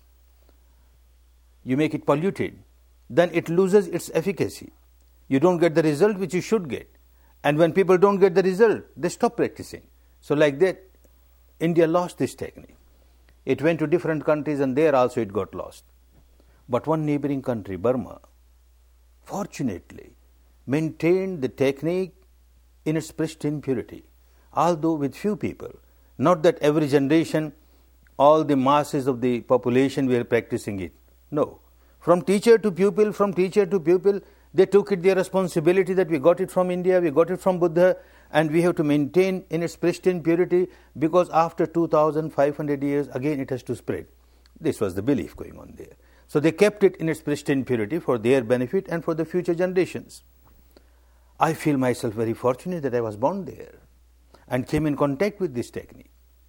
you make it polluted, then it loses its efficacy. You don't get the result which you should get. And when people don't get the result, they stop practicing. So like that, India lost this technique. It went to different countries and there also it got lost. But one neighboring country, Burma, fortunately maintained the technique in its pristine purity, although with few people. Not that every generation, all the masses of the population were practicing it. No. From teacher to pupil, they took it their responsibility that we got it from India, we got it from Buddha, and we have to maintain in its pristine purity, because after 2,500 years, again it has to spread. This was the belief going on there. So they kept it in its pristine purity for their benefit and for the future generations. I feel myself very fortunate that I was born there and came in contact with this technique.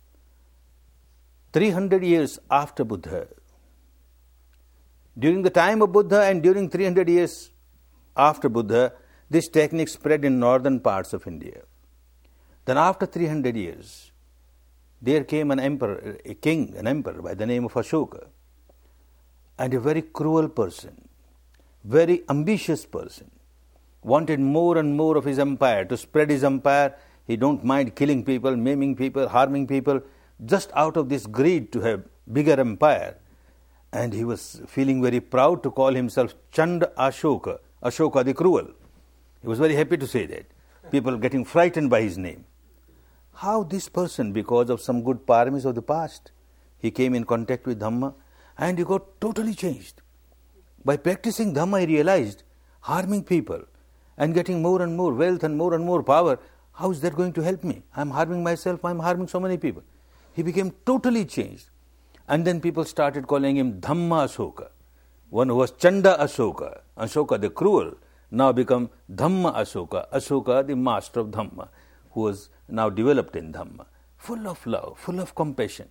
300 years after Buddha, during the time of Buddha and during 300 years after Buddha, this technique spread in northern parts of India. Then after 300 years, there came an emperor by the name of Ashoka, and a very cruel person, very ambitious person, wanted more and more of his empire, to spread his empire. He don't mind killing people, maiming people, harming people, just out of this greed to have bigger empire. And he was feeling very proud to call himself Chanda Ashoka, Ashoka the cruel. He was very happy to say that. People getting frightened by his name. How this person, because of some good paramis of the past, he came in contact with Dhamma and he got totally changed. By practicing Dhamma, he realized harming people and getting more and more wealth and more power, how is that going to help me? I am harming myself, I am harming so many people. He became totally changed. And then people started calling him Dhamma Ashoka. One who was Chanda Ashoka, Ashoka the cruel, now become Dhamma Ashoka, Ashoka the master of Dhamma, who was now developed in Dhamma. full of love, full of compassion.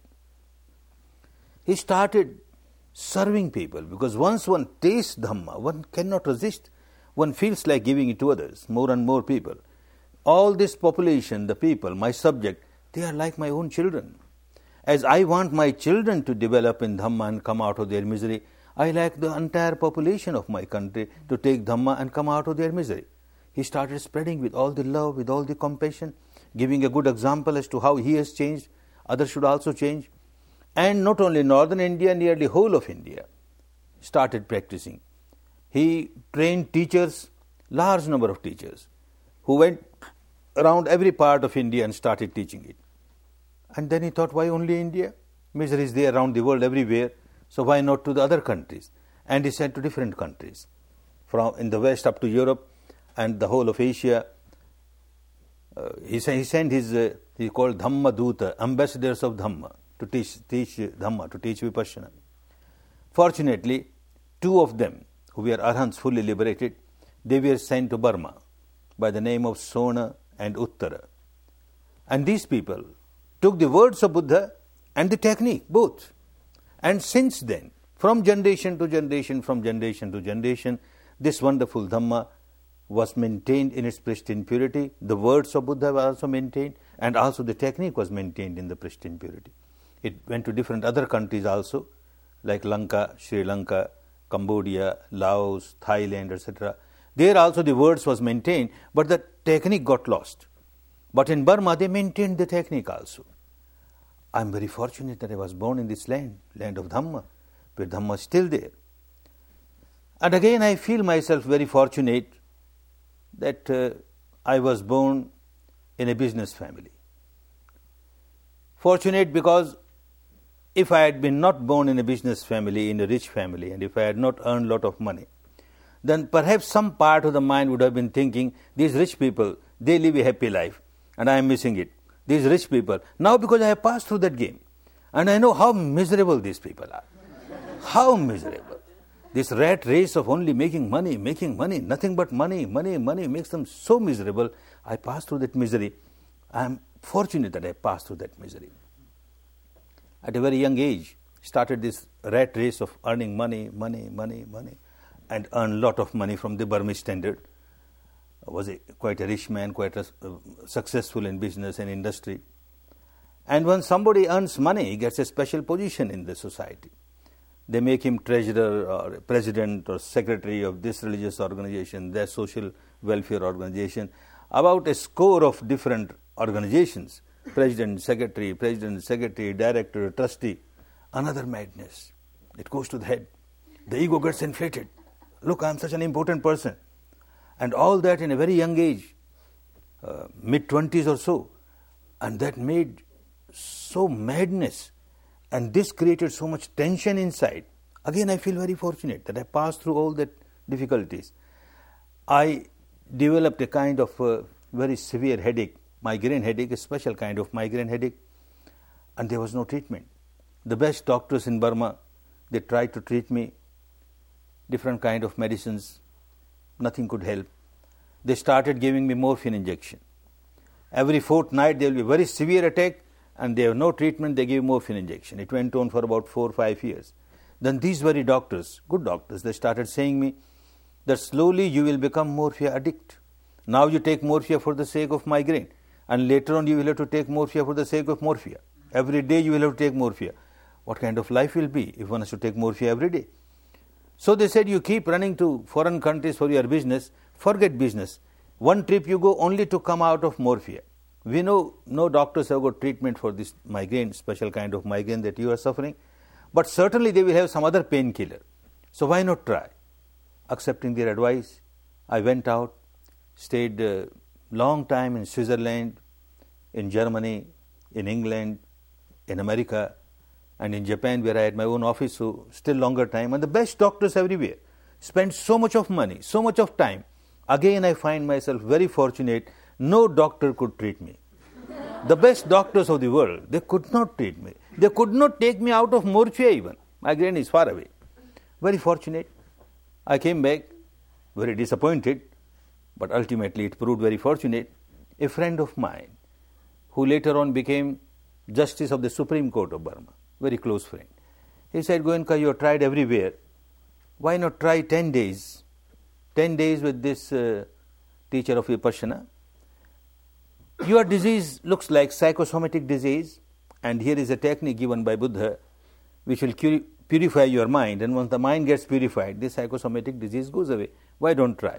He started serving people, because once one tastes Dhamma, one cannot resist. One feels like giving it to others, more and more people. All this population, the people, my subject, they are like my own children. As I want my children to develop in Dhamma and come out of their misery, I like the entire population of my country to take Dhamma and come out of their misery. He started spreading with all the love, with all the compassion, giving a good example as to how he has changed. Others should also change. And not only northern India, nearly whole of India started practicing. He trained teachers, large number of teachers, who went around every part of India and started teaching it. And then he thought, why only India? Misery is there around the world everywhere, so why not to the other countries? And he sent to different countries, from in the west up to Europe and the whole of Asia. He sent his, he called Dhamma Duta, ambassadors of Dhamma, to teach Dhamma, to teach Vipassana. Fortunately, two of them, who were Arhants fully liberated, they were sent to Burma by the name of Sona and Uttara. And these people took the words of Buddha and the technique, both. And since then, from generation to generation, this wonderful Dhamma was maintained in its pristine purity. The words of Buddha were also maintained, and also the technique was maintained in the pristine purity. It went to different other countries also, like Lanka, Sri Lanka, Cambodia, Laos, Thailand, etc. There also the words was maintained, but the technique got lost. But in Burma, they maintained the technique also. I am very fortunate that I was born in this land of Dhamma, where Dhamma is still there. And again, I feel myself very fortunate that I was born in a business family. Fortunate because if I had been not born in a business family, in a rich family, and if I had not earned a lot of money, then perhaps some part of the mind would have been thinking, these rich people, they live a happy life, and I am missing it. These rich people. Now because I have passed through that game, and I know how miserable these people are. How miserable. This rat race of only making money, nothing but money makes them so miserable. I passed through that misery. I am fortunate that I passed through that misery. At a very young age, started this rat race of earning money, and earned a lot of money from the Burmese standard. Was quite a rich man, quite successful in business and industry. And when somebody earns money, he gets a special position in the society. They make him treasurer or president or secretary of this religious organization, that social welfare organization. About a score of different organizations, president, secretary, director, trustee. Another madness. It goes to the head. The ego gets inflated. Look, I am such an important person. And all that in a very young age, mid-20s or so. And that made so madness. And this created so much tension inside. Again, I feel very fortunate that I passed through all that difficulties. I developed a kind of very severe headache, migraine headache, a special kind of migraine headache. And there was no treatment. The best doctors in Burma, they tried to treat me, different kind of medicines. Nothing could help. They started giving me morphine injection. Every fortnight there will be a very severe attack, and they have no treatment, they give morphine injection. It went on for about 4 or 5 years. Then these very doctors, good doctors, they started saying me that slowly you will become morphia addict. Now you take morphia for the sake of migraine, and later on you will have to take morphia for the sake of morphia. Every day you will have to take morphia. What kind of life will be if one has to take morphia every day? So they said, you keep running to foreign countries for your business, forget business. One trip you go only to come out of morphia. We know no doctors have got treatment for this migraine, special kind of migraine that you are suffering. But certainly they will have some other painkiller. So why not try? Accepting their advice, I went out, stayed a long time in Switzerland, in Germany, in England, in America, and in Japan, where I had my own office, so still longer time, and the best doctors everywhere. Spent so much of money, so much of time. Again, I find myself very fortunate. No doctor could treat me. The best doctors of the world, they could not treat me. They could not take me out of morphia even. Migraine is far away. Very fortunate. I came back, very disappointed, but ultimately it proved very fortunate. A friend of mine, who later on became Justice of the Supreme Court of Burma, very close friend. He said, Goenka, you have tried everywhere. Why not try 10 days? 10 days with this teacher of Vipassana. Your disease looks like psychosomatic disease, and here is a technique given by Buddha which will purify your mind, and once the mind gets purified, this psychosomatic disease goes away. Why don't try?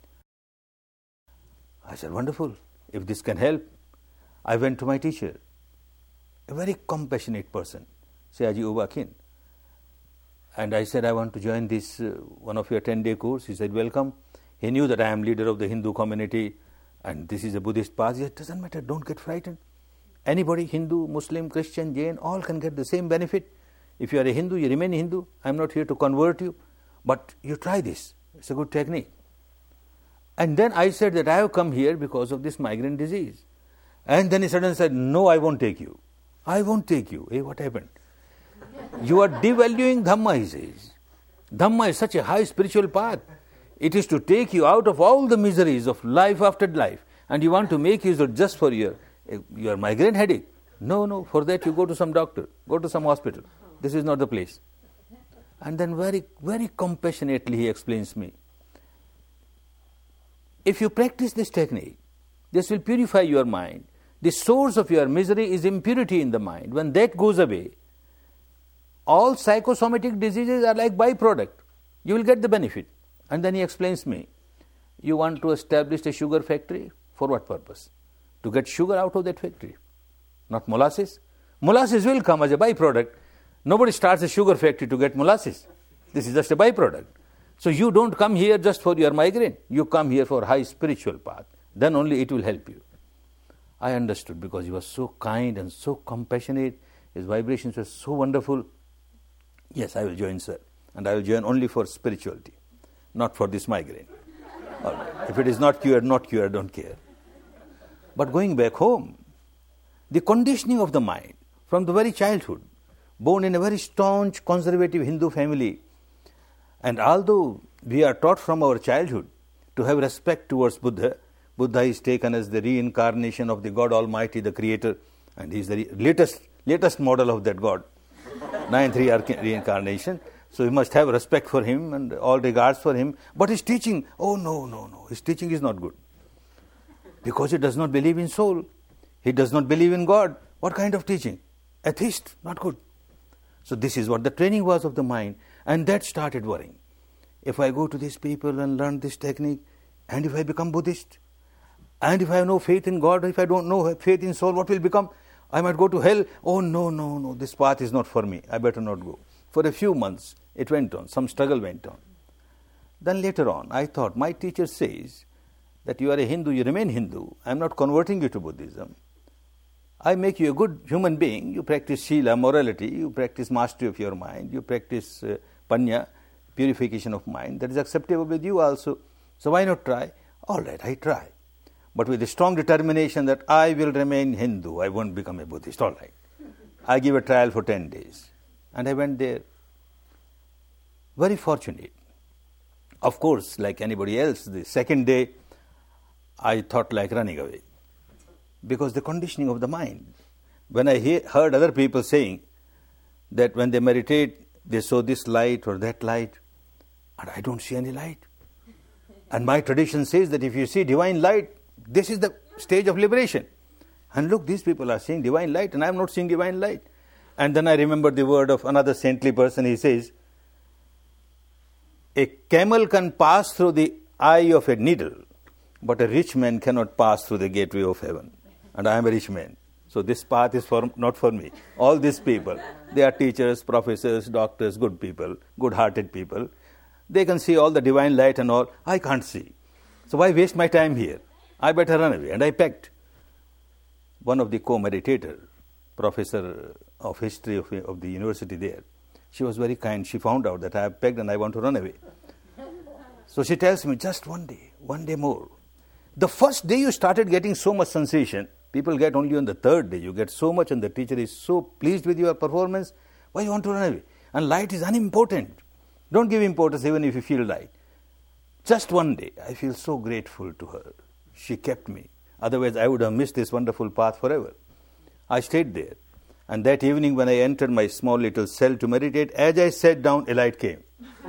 I said, wonderful, if this can help. I went to my teacher, a very compassionate person, Sayaji Uba Khin. And I said, I want to join this one of your 10-day course. He said, welcome. He knew that I am leader of the Hindu community and this is a Buddhist path. He said, it doesn't matter, don't get frightened. Anybody, Hindu, Muslim, Christian, Jain, all can get the same benefit. If you are a Hindu, you remain Hindu. I am not here to convert you, but you try this. It's a good technique. And then I said that I have come here because of this migraine disease. And then he suddenly said, no, I won't take you. I won't take you. Hey, what happened? You are devaluing Dhamma, he says. Dhamma is such a high spiritual path. It is to take you out of all the miseries of life after life. And you want to make use of just for your migraine headache. No, for that you go to some doctor, go to some hospital. This is not the place. And then very, very compassionately he explains me. If you practice this technique, this will purify your mind. The source of your misery is impurity in the mind. When that goes away, all psychosomatic diseases are like byproduct. You will get the benefit. And then he explains me, you want to establish a sugar factory? For what purpose? To get sugar out of that factory, not molasses. Molasses will come as a byproduct. Nobody starts a sugar factory to get molasses. This is just a byproduct. So you don't come here just for your migraine. You come here for high spiritual path. Then only it will help you. I understood because he was so kind and so compassionate. His vibrations were so wonderful. Yes, I will join, sir. And I will join only for spirituality, not for this migraine. All right. If it is not cured, I don't care. But going back home, the conditioning of the mind from the very childhood, born in a very staunch conservative Hindu family, and although we are taught from our childhood to have respect towards Buddha, Buddha is taken as the reincarnation of the God Almighty, the Creator, and he is the latest model of that God, ninth reincarnation. So we must have respect for him and all regards for him. But his teaching, oh no, his teaching is not good. Because he does not believe in soul. He does not believe in God. What kind of teaching? Atheist, not good. So this is what the training was of the mind. And that started worrying. If I go to these people and learn this technique, and if I become Buddhist, and if I have no faith in God, if I don't know faith in soul, what will become? I might go to hell. Oh no, this path is not for me. I better not go. For a few months, it went on. Some struggle went on. Then later on, I thought, my teacher says that you are a Hindu, you remain Hindu. I am not converting you to Buddhism. I make you a good human being. You practice Shila, morality. You practice mastery of your mind. You practice Panya, purification of mind. That is acceptable with you also. So why not try? All right, I try. But with a strong determination that I will remain Hindu. I won't become a Buddhist. All right. I give a trial for 10 days. And I went there. Very fortunate. Of course, like anybody else, the second day, I thought like running away. Because the conditioning of the mind. When I heard other people saying that when they meditate, they saw this light or that light, and I don't see any light. And my tradition says that if you see divine light, this is the stage of liberation. And look, these people are seeing divine light, and I am not seeing divine light. And then I remember the word of another saintly person. He says, a camel can pass through the eye of a needle, but a rich man cannot pass through the gateway of heaven. And I am a rich man. So this path is not for me. All these people, they are teachers, professors, doctors, good people, good-hearted people. They can see all the divine light and all. I can't see. So why waste my time here? I better run away. And I pegged. One of the co-meditators, professor of history of the university there, she was very kind. She found out that I have pegged and I want to run away. So she tells me, just one day more. The first day you started getting so much sensation, people get only on the third day. You get so much and the teacher is so pleased with your performance. Why you want to run away? And light is unimportant. Don't give importance even if you feel light. Just one day, I feel so grateful to her. She kept me. Otherwise, I would have missed this wonderful path forever. I stayed there. And that evening when I entered my small little cell to meditate, as I sat down, a light came.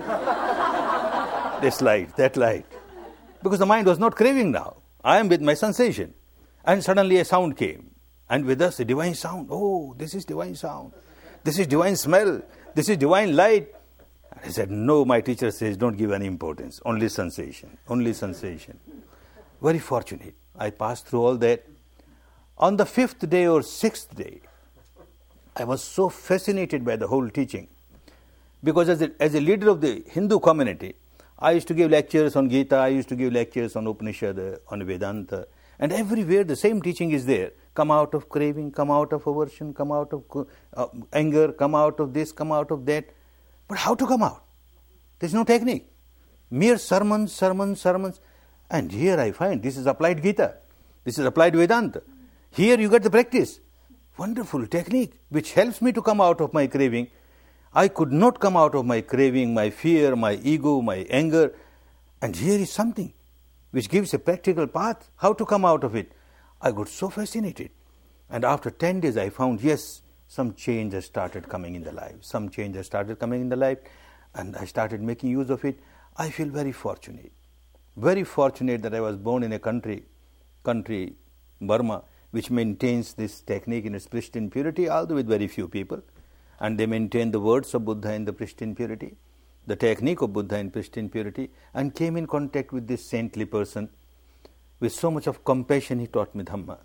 This light, that light. Because the mind was not craving now. I am with my sensation. And suddenly a sound came. And with us a divine sound. Oh, this is divine sound. This is divine smell. This is divine light. And I said, no, my teacher says, don't give any importance. Only sensation. Only sensation. Very fortunate. I passed through all that. On the 5th day or 6th day, I was so fascinated by the whole teaching. Because as a leader of the Hindu community, I used to give lectures on Gita, I used to give lectures on Upanishad, on Vedanta. And everywhere the same teaching is there. Come out of craving, come out of aversion, come out of anger, come out of this, come out of that. But how to come out? There's no technique. Mere sermons, sermons, sermons. And here I find this is applied Gita. This is applied Vedanta. Here you get the practice. Wonderful technique which helps me to come out of my craving. I could not come out of my craving, my fear, my ego, my anger. And here is something which gives a practical path how to come out of it. I got so fascinated. And after 10 days I found, yes, some change has started coming in the life. Some change has started coming in the life. And I started making use of it. I feel very fortunate. Very fortunate that I was born in a country, Burma, which maintains this technique in its pristine purity, although with very few people. And they maintain the words of Buddha in the pristine purity, the technique of Buddha in pristine purity, and came in contact with this saintly person. With so much of compassion, he taught me Dhamma.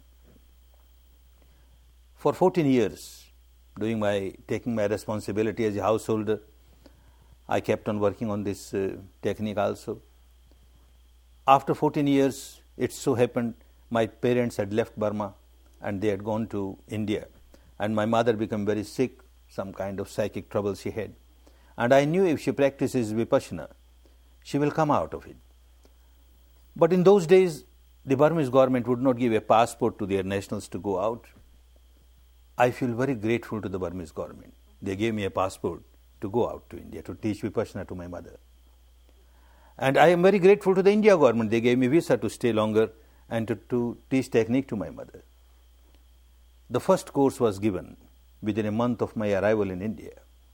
For 14 years, taking my responsibility as a householder, I kept on working on this technique also. After 14 years, it so happened my parents had left Burma and they had gone to India. And my mother became very sick, some kind of psychic trouble she had. And I knew if she practices Vipassana, she will come out of it. But in those days, the Burmese government would not give a passport to their nationals to go out. I feel very grateful to the Burmese government. They gave me a passport to go out to India, to teach Vipassana to my mother. And I am very grateful to the India government. They gave me visa to stay longer and to teach technique to my mother. The first course was given within a month of my arrival in India.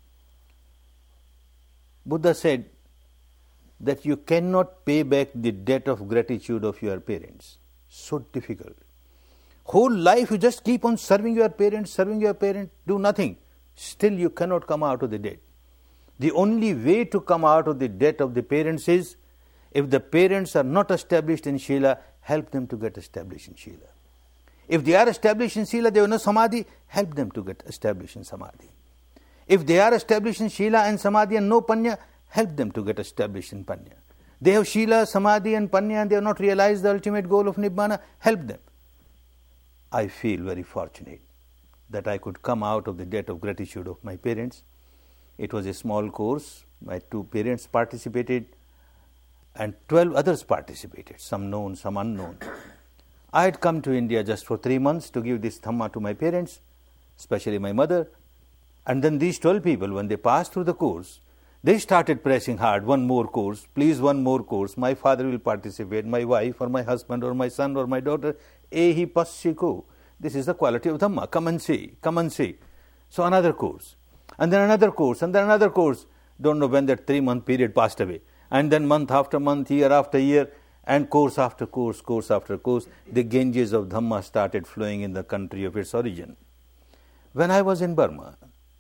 Buddha said that you cannot pay back the debt of gratitude of your parents. So difficult. Whole life you just keep on serving your parents, do nothing. Still you cannot come out of the debt. The only way to come out of the debt of the parents is, if the parents are not established in Shila, help them to get established in Shila. If they are established in Shila, they have no Samadhi, help them to get established in Samadhi. If they are established in Shila and Samadhi and no Panya, help them to get established in Panya. They have Shila, Samadhi and Panya and they have not realized the ultimate goal of Nibbana, help them. I feel very fortunate that I could come out of the debt of gratitude of my parents. It was a small course. My 2 parents participated and 12 others participated, some known, some unknown. I had come to India just for 3 months to give this Dhamma to my parents, especially my mother. And then these 12 people, when they passed through the course, they started pressing hard, one more course, please one more course, my father will participate, my wife or my husband or my son or my daughter, ehi passiko. This is the quality of Dhamma, come and see, come and see. So another course, and then another course, and then another course. Don't know when that 3-month period passed away. And then month after month, year after year, and course after course, course after course, the Ganges of Dhamma started flowing in the country of its origin. When I was in Burma,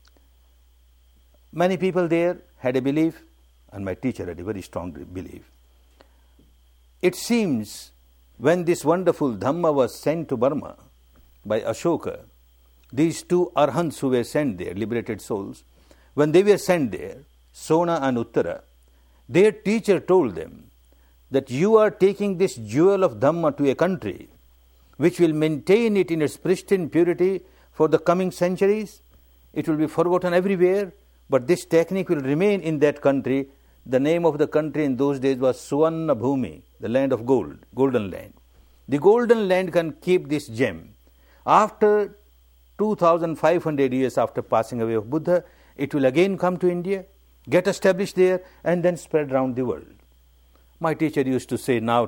many people there had a belief, and my teacher had a very strong belief. It seems when this wonderful Dhamma was sent to Burma by Ashoka, these 2 Arhants who were sent there, liberated souls, when they were sent there, Sona and Uttara, their teacher told them that you are taking this jewel of Dhamma to a country which will maintain it in its pristine purity for the coming centuries. It will be forgotten everywhere, but this technique will remain in that country. The name of the country in those days was Suvarna Bhumi, the land of gold, golden land. The golden land can keep this gem. After 2,500 years after passing away of Buddha, it will again come to India, get established there, and then spread around the world. My teacher used to say, now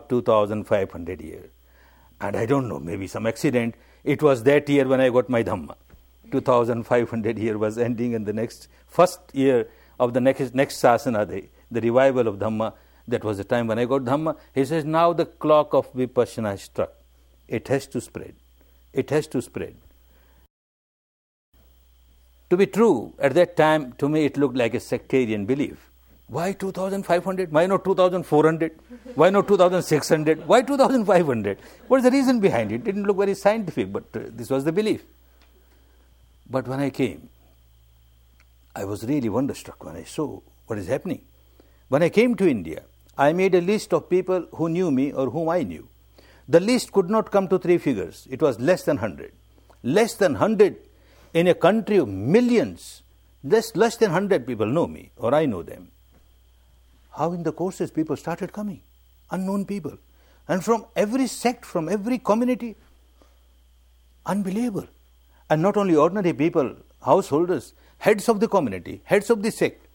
2,500 years. And I don't know, maybe some accident, it was that year when I got my Dhamma. 2,500 year was ending, and the first year of the next Sasana, the revival of Dhamma, that was the time when I got Dhamma. He says, now the clock of Vipassana has struck. It has to spread. It has to spread. To be true, at that time, to me it looked like a sectarian belief. Why 2,500? Why not 2,400? Why not 2,600? Why 2,500? What is the reason behind it? It didn't look very scientific, but this was the belief. But when I came, I was really wonderstruck when I saw what is happening. When I came to India, I made a list of people who knew me or whom I knew. The list could not come to 3 figures. It was less than 100. Less than 100 in a country of millions. Less than 100 people know me or I know them. How in the courses people started coming. Unknown people. And from every sect, from every community. Unbelievable. And not only ordinary people, householders, heads of the community, heads of the sect,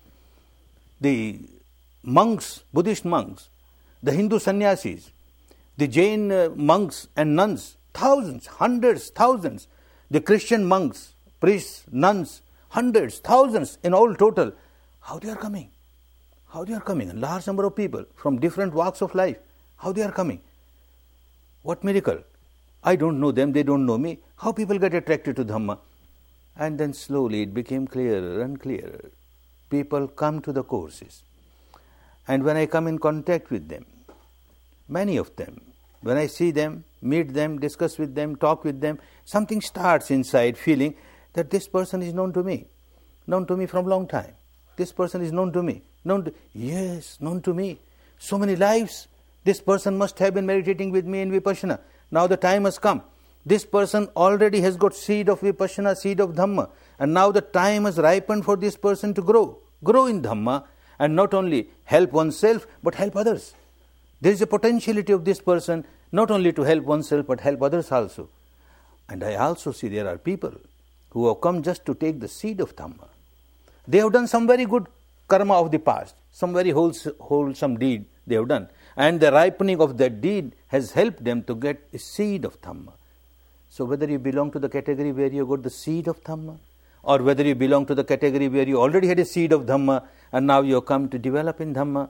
the monks, Buddhist monks, the Hindu sannyasis, the Jain monks and nuns, thousands, hundreds, thousands, the Christian monks, priests, nuns, hundreds, thousands in all total. How they are coming? How they are coming? A large number of people from different walks of life. How they are coming? What miracle? I don't know them, they don't know me. How people get attracted to Dhamma? And then slowly it became clearer and clearer. People come to the courses. And when I come in contact with them, many of them, when I see them, meet them, discuss with them, talk with them, something starts inside feeling that this person is known to me from a long time. This person is known to me. Known to me. So many lives. This person must have been meditating with me in Vipassana. Now the time has come. This person already has got seed of Vipassana, seed of Dhamma. And now the time has ripened for this person to grow in Dhamma, and not only help oneself, but help others. There is a potentiality of this person, not only to help oneself, but help others also. And I also see there are people who have come just to take the seed of Dhamma. They have done some very good karma of the past, some very wholesome deed they have done. And the ripening of that deed has helped them to get a seed of Dhamma. So whether you belong to the category where you got the seed of Dhamma, or whether you belong to the category where you already had a seed of Dhamma and now you have come to develop in Dhamma,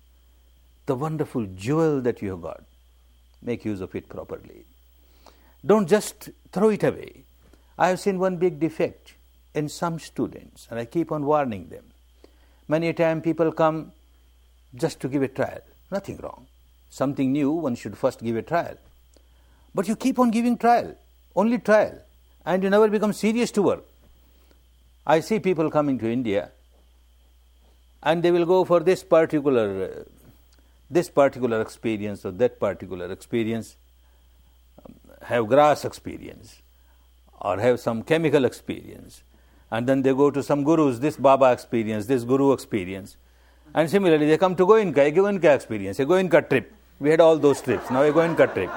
the wonderful jewel that you have got, make use of it properly. Don't just throw it away. I have seen one big defect in some students, and I keep on warning them. Many a time people come just to give a trial. Nothing wrong. Something new, one should first give a trial. But you keep on giving trial, only trial, and you never become serious to work. I see people coming to India, and they will go for this particular experience or that particular experience, have grass experience, or have some chemical experience, and then they go to some gurus, this Baba experience, this Guru experience. And similarly, they come to Goenka experience, a Goenka trip. We had all those trips, now a Goenka trip.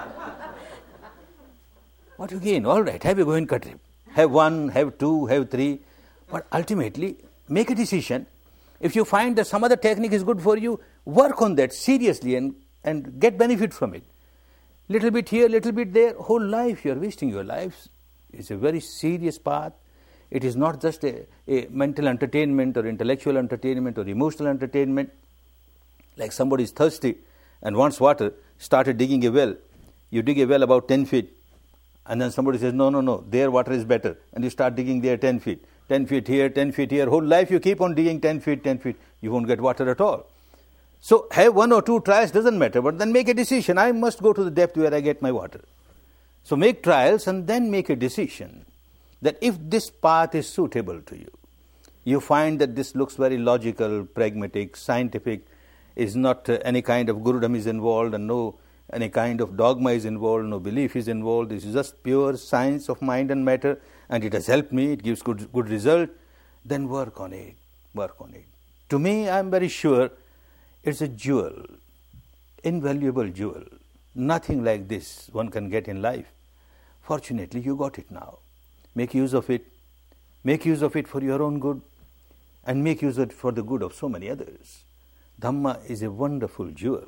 What you gain? All right, have a Goenka trip. Have 1, have 2, have 3. But ultimately, make a decision. If you find that some other technique is good for you, work on that seriously and get benefit from it. Little bit here, little bit there, whole life you are wasting your lives. It's a very serious path. It is not just a mental entertainment or intellectual entertainment or emotional entertainment. Like somebody is thirsty and wants water, started digging a well. You dig a well about 10 feet and then somebody says, no, there water is better. And you start digging there 10 feet. 10 feet here, 10 feet here. Whole life you keep on digging 10 feet. You won't get water at all. So have 1 or 2 trials, doesn't matter. But then make a decision. I must go to the depth where I get my water. So make trials and then make a decision that if this path is suitable to you, you find that this looks very logical, pragmatic, scientific, is not any kind of gurudom is involved and no any kind of dogma is involved, no belief is involved. This is just pure science of mind and matter, and it has helped me, it gives good result, then work on it. To me, I am very sure it's a jewel, invaluable jewel. Nothing like this one can get in life. Fortunately, you got it now. Make use of it. Make use of it for your own good, and make use of it for the good of so many others. Dhamma is a wonderful jewel.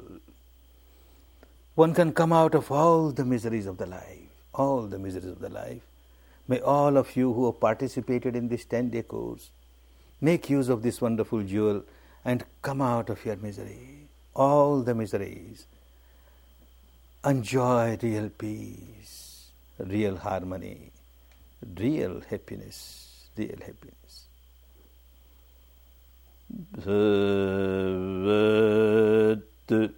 One can come out of all the miseries of the life, May all of you who have participated in this 10-day course make use of this wonderful jewel and come out of your misery, all the miseries. Enjoy real peace, real harmony, real happiness, real happiness. Bhavat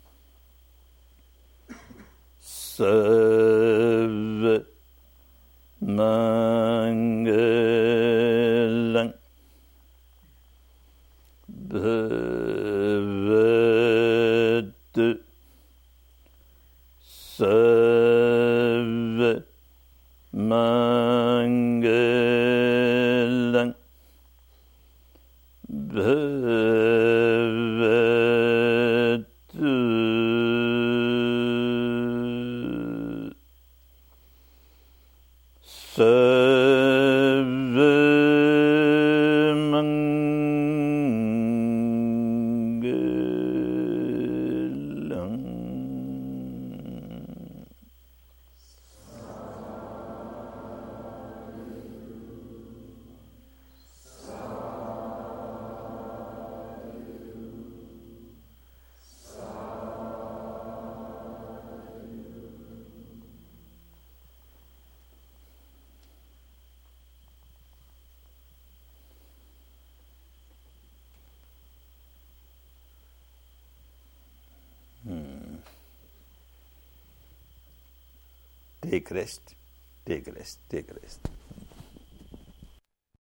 Sarva Mangalang Bhavat Sarva Mangalang Bhavat Sarva Mangalang. Take rest, take rest, take rest.